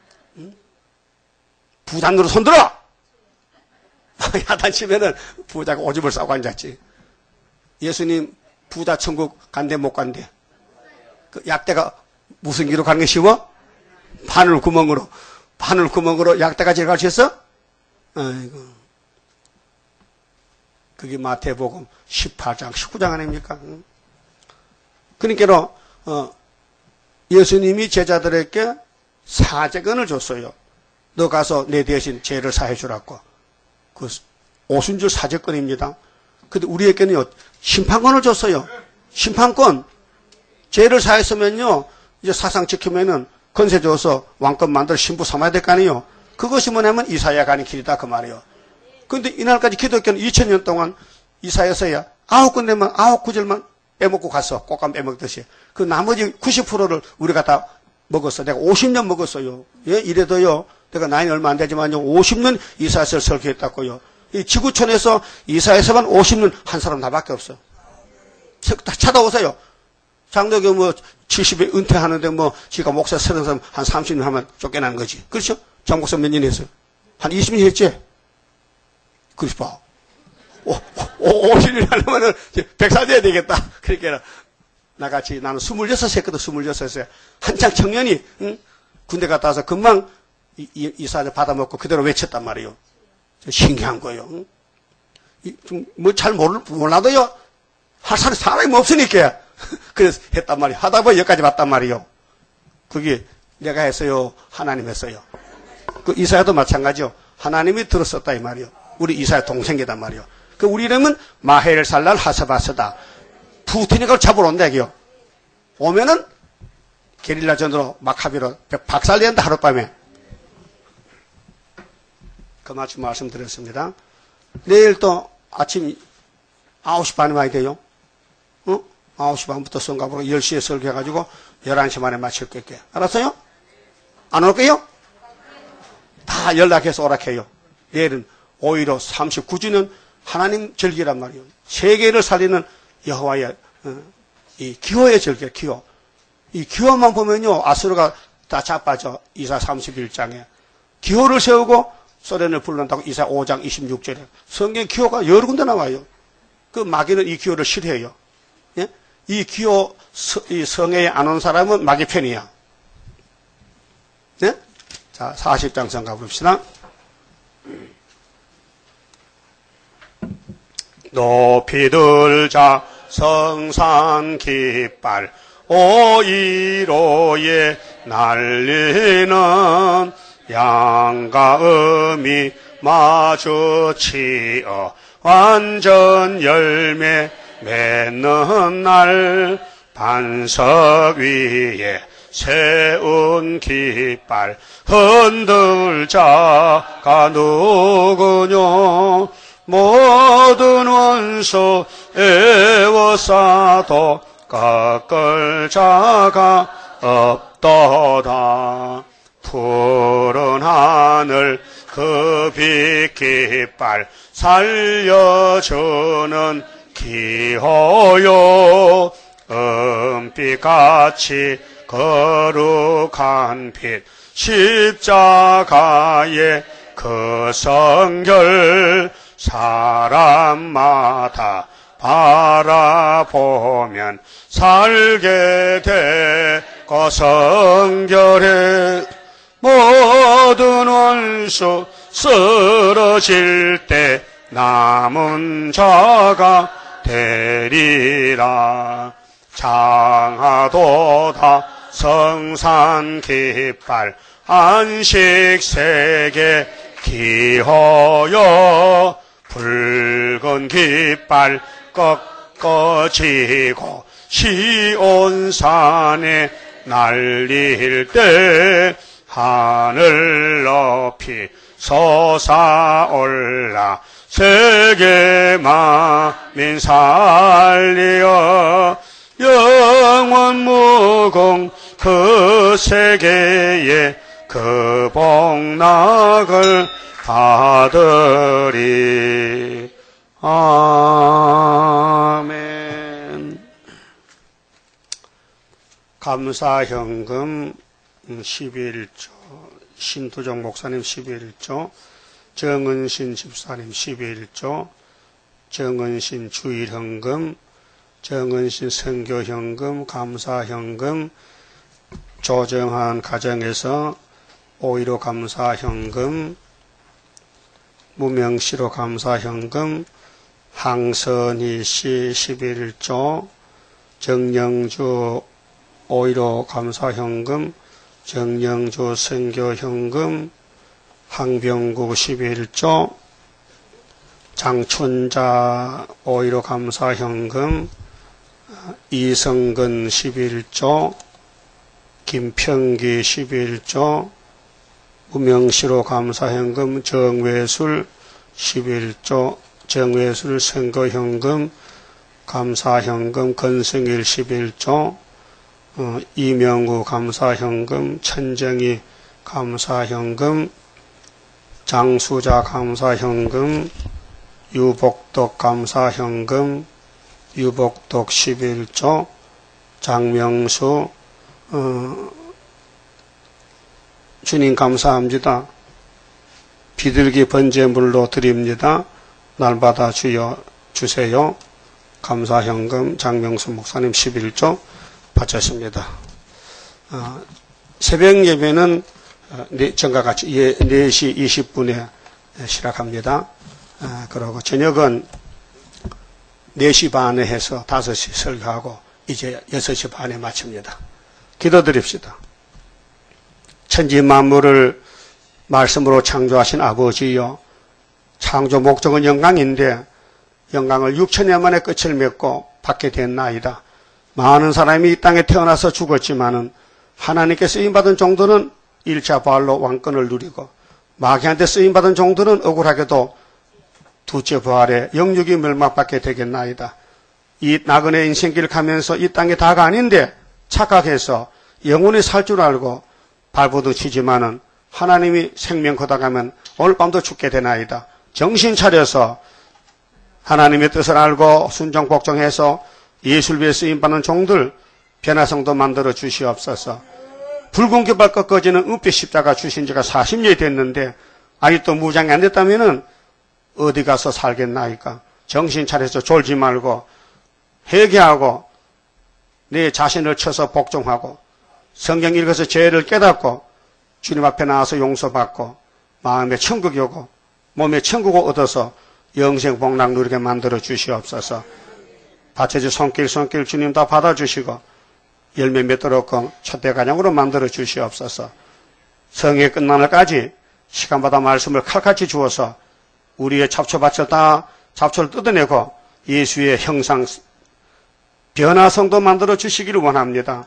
부장으로 손들어! 야단치면은 부자가 오줌을 싸고 앉았지. 예수님 부자 천국 간대 못 간대. 그 약대가 무슨 길로 가는 게 쉬워? 바늘구멍으로 약대가 제일 갈 수 있어? 아이고. 그게 마태복음 18장 19장 아닙니까? 그러니까 예수님이 제자들에게 사제권을 줬어요. 너 가서 내 대신 죄를 사해 주라고. 그 오순절 사제권입니다. 근데 우리에게는요 심판권을 줬어요. 심판권. 죄를 사했으면요 이제 사상 지키면은 건세 줘서 왕권 만들 신부 삼아야 될 거 아니에요. 그것이 뭐냐면 이사야 가는 길이다 그 말이에요. 근데 이날까지 기독교는 2000년 동안 이사야서야 9군데만 9구절만 빼먹고 갔어. 꽃감 빼먹듯이. 그 나머지 90%를 우리가 다 먹었어. 내가 50년 먹었어요. 예? 이래도요. 내가 나이 얼마 안 되지만요. 50년 이사야서를 설교했다고요. 이 지구촌에서 이사야서만 50년 한 사람 나밖에 없어. 다 찾아오세요. 장로교 뭐 70에 은퇴하는데 뭐 지가 목사 30살 한 30년 하면 쫓겨나는 거지. 그렇죠? 장목사 몇 년 했어요? 한 20년 했지? 그렇지 봐. 50년 하려면은 100살 돼야 되겠다. 그러니까 나같이 나는 26 했거든. 26에 한창 청년이 응? 군대 갔다 와서 금방 이사를 받아먹고 그대로 외쳤단 말이에요. 신기한 거예요. 응? 뭐 잘 몰라도요. 할 사람이 없으니까 그래서 했단 말이에요. 하다 보니 여기까지 왔단 말이에요. 그게 내가 했어요. 하나님 했어요. 그 이사야도 마찬가지요. 하나님이 들었었다 이 말이요. 우리 이사야 동생이단 말이요. 그 우리 이름은 마헬살랄 하사바스다. 푸틴이가 잡으러 온다 이게요. 오면은 게릴라전으로 마카비로 박살낸다 하룻밤에. 그만큼 말씀드렸습니다. 내일 또 아침 9시 반에 와야 돼요. 9시 반부터 성가보러 10시에 설교해가지고 11시 만에 마칠 거게. 알았어요? 안 올 거요? 다 연락해서 오락해요. 내일은 5.15 39주년 하나님 절기란 말이에요. 세계를 살리는 여호와의 이 기호의 절기야, 기호. 이 기호만 보면요, 아수르가 다 자빠져. 이사 31장에. 기호를 세우고 소련을 불른다고 이사 5장 26절에. 성경 기호가 여러 군데 나와요. 그 마귀는 이 기호를 싫어해요. 예? 이 기호, 이 성회에 안 온 사람은 마귀 편이야. 예? 자, 40장 성가 봅시다. 높이 들자 성산 깃발 오이로에 날리는 양과 음이 마주치어 완전 열매 맺는 날 반석 위에 세운 깃발 흔들 자가 누구뇨 모든 원수 애워싸도 꺾을 자가 없도다. 푸른 하늘 그 빛 깃발 살려주는 기호요 은빛같이 거룩한 빛 십자가의 그 성결 사람마다 바라보면 살게 되고 성결해 모든 원수 쓰러질 때 남은 자가 되리라. 장하도다 성산 깃발 안식세계 기호여 붉은 깃발 꺾어지고 시온산에 날릴 때 하늘 높이 솟아올라 세계 만민 살리어 영원 무공 그 세계에 그 복락을 받으리. 아멘. 감사현금 11조, 신도정 목사님 11조, 정은신 집사님 11조, 정은신 주일현금, 정은신 선교현금, 감사현금, 조정한 가정에서 5.15 감사현금, 무명시로 감사현금, 항선희 씨 11조, 정영주 5.15 감사현금, 정영주 선교현금, 항병구 11조, 장춘자 5.15 감사현금, 이성근 11조, 김평기 11조, 무명시로 감사현금, 정외술 11조, 정외술 선거현금, 감사현금, 건승일 11조, 이명우 감사현금, 천정희 감사현금, 장수자 감사현금, 유복덕 감사현금, 유복덕 11조, 장명수, 주님 감사합니다. 비둘기 번제물로 드립니다. 날마다 주세요. 감사현금 장명수 목사님 11조 바쳤습니다. 새벽 예배는 전과 같이 4시 20분에 시작합니다. 그리고 저녁은 4시 반에 해서 5시 설교하고 이제 6시 반에 마칩니다. 기도드립시다. 천지 만물을 말씀으로 창조하신 아버지여, 창조 목적은 영광인데 영광을 6천년 만에 끝을 맺고 받게 됐나이다. 많은 사람이 이 땅에 태어나서 죽었지만은 하나님께 쓰임받은 종들은 1차 부활로 왕권을 누리고, 마귀한테 쓰임받은 종들은 억울하게도 두째 부활에 영육이 멸망받게 되겠나이다. 이 나그네 인생길 가면서 이 땅에 다가 아닌데 착각해서 영원히 살 줄 알고 발버둥 치지만은 하나님이 생명 걷어가면 오늘 밤도 죽게 되나이다. 정신 차려서 하나님의 뜻을 알고 순종 복종해서 예수를 위해 쓰임받는 종들 변화성도 만들어 주시옵소서. 붉은 깃발 꺾어지는 은빛 십자가 주신 지가 40년이 됐는데 아직도 무장이 안 됐다면은 어디 가서 살겠나이까. 정신 차려서 졸지 말고 회개하고 내 자신을 쳐서 복종하고 성경 읽어서 죄를 깨닫고 주님 앞에 나와서 용서받고 마음에 천국이 오고 몸에 천국을 얻어서 영생 복락 누리게 만들어 주시옵소서. 받쳐주 손길 주님 다 받아주시고 열매 맺도록 첫대 가정으로 만들어 주시옵소서. 성회 끝나날까지 시간마다 말씀을 칼같이 주어서 우리의 잡초밭을 다 잡초를 뜯어내고 예수의 형상 변화성도 만들어 주시기를 원합니다.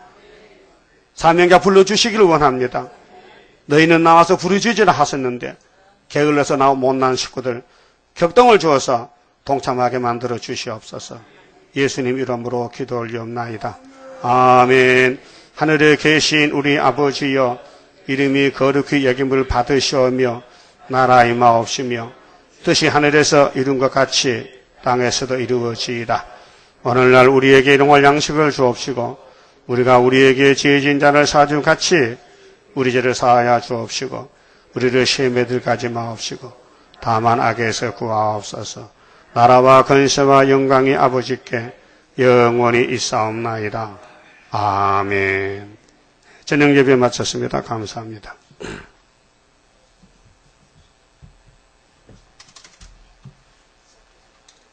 사명자 불러주시기를 원합니다. 너희는 나와서 부르짖으라 하셨는데 게을러서 나온 못난 식구들 격동을 주어서 동참하게 만들어 주시옵소서. 예수님 이름으로 기도 올리옵나이다. 아멘. 하늘에 계신 우리 아버지여, 이름이 거룩히 여김을 받으시오며 나라 임하옵시며 뜻이 하늘에서 이룬 것 같이 땅에서도 이루어지이다. 오늘날 우리에게 일용할 양식을 주옵시고 우리가 우리에게 죄진 자를 사준 같이 우리 죄를 사하여 주옵시고 우리를 시험에 들까지 마옵시고 다만 악에서 구하옵소서. 나라와 권세와 영광이 아버지께 영원히 있사옵나이다. 아멘. 저녁 예배 마쳤습니다. 감사합니다.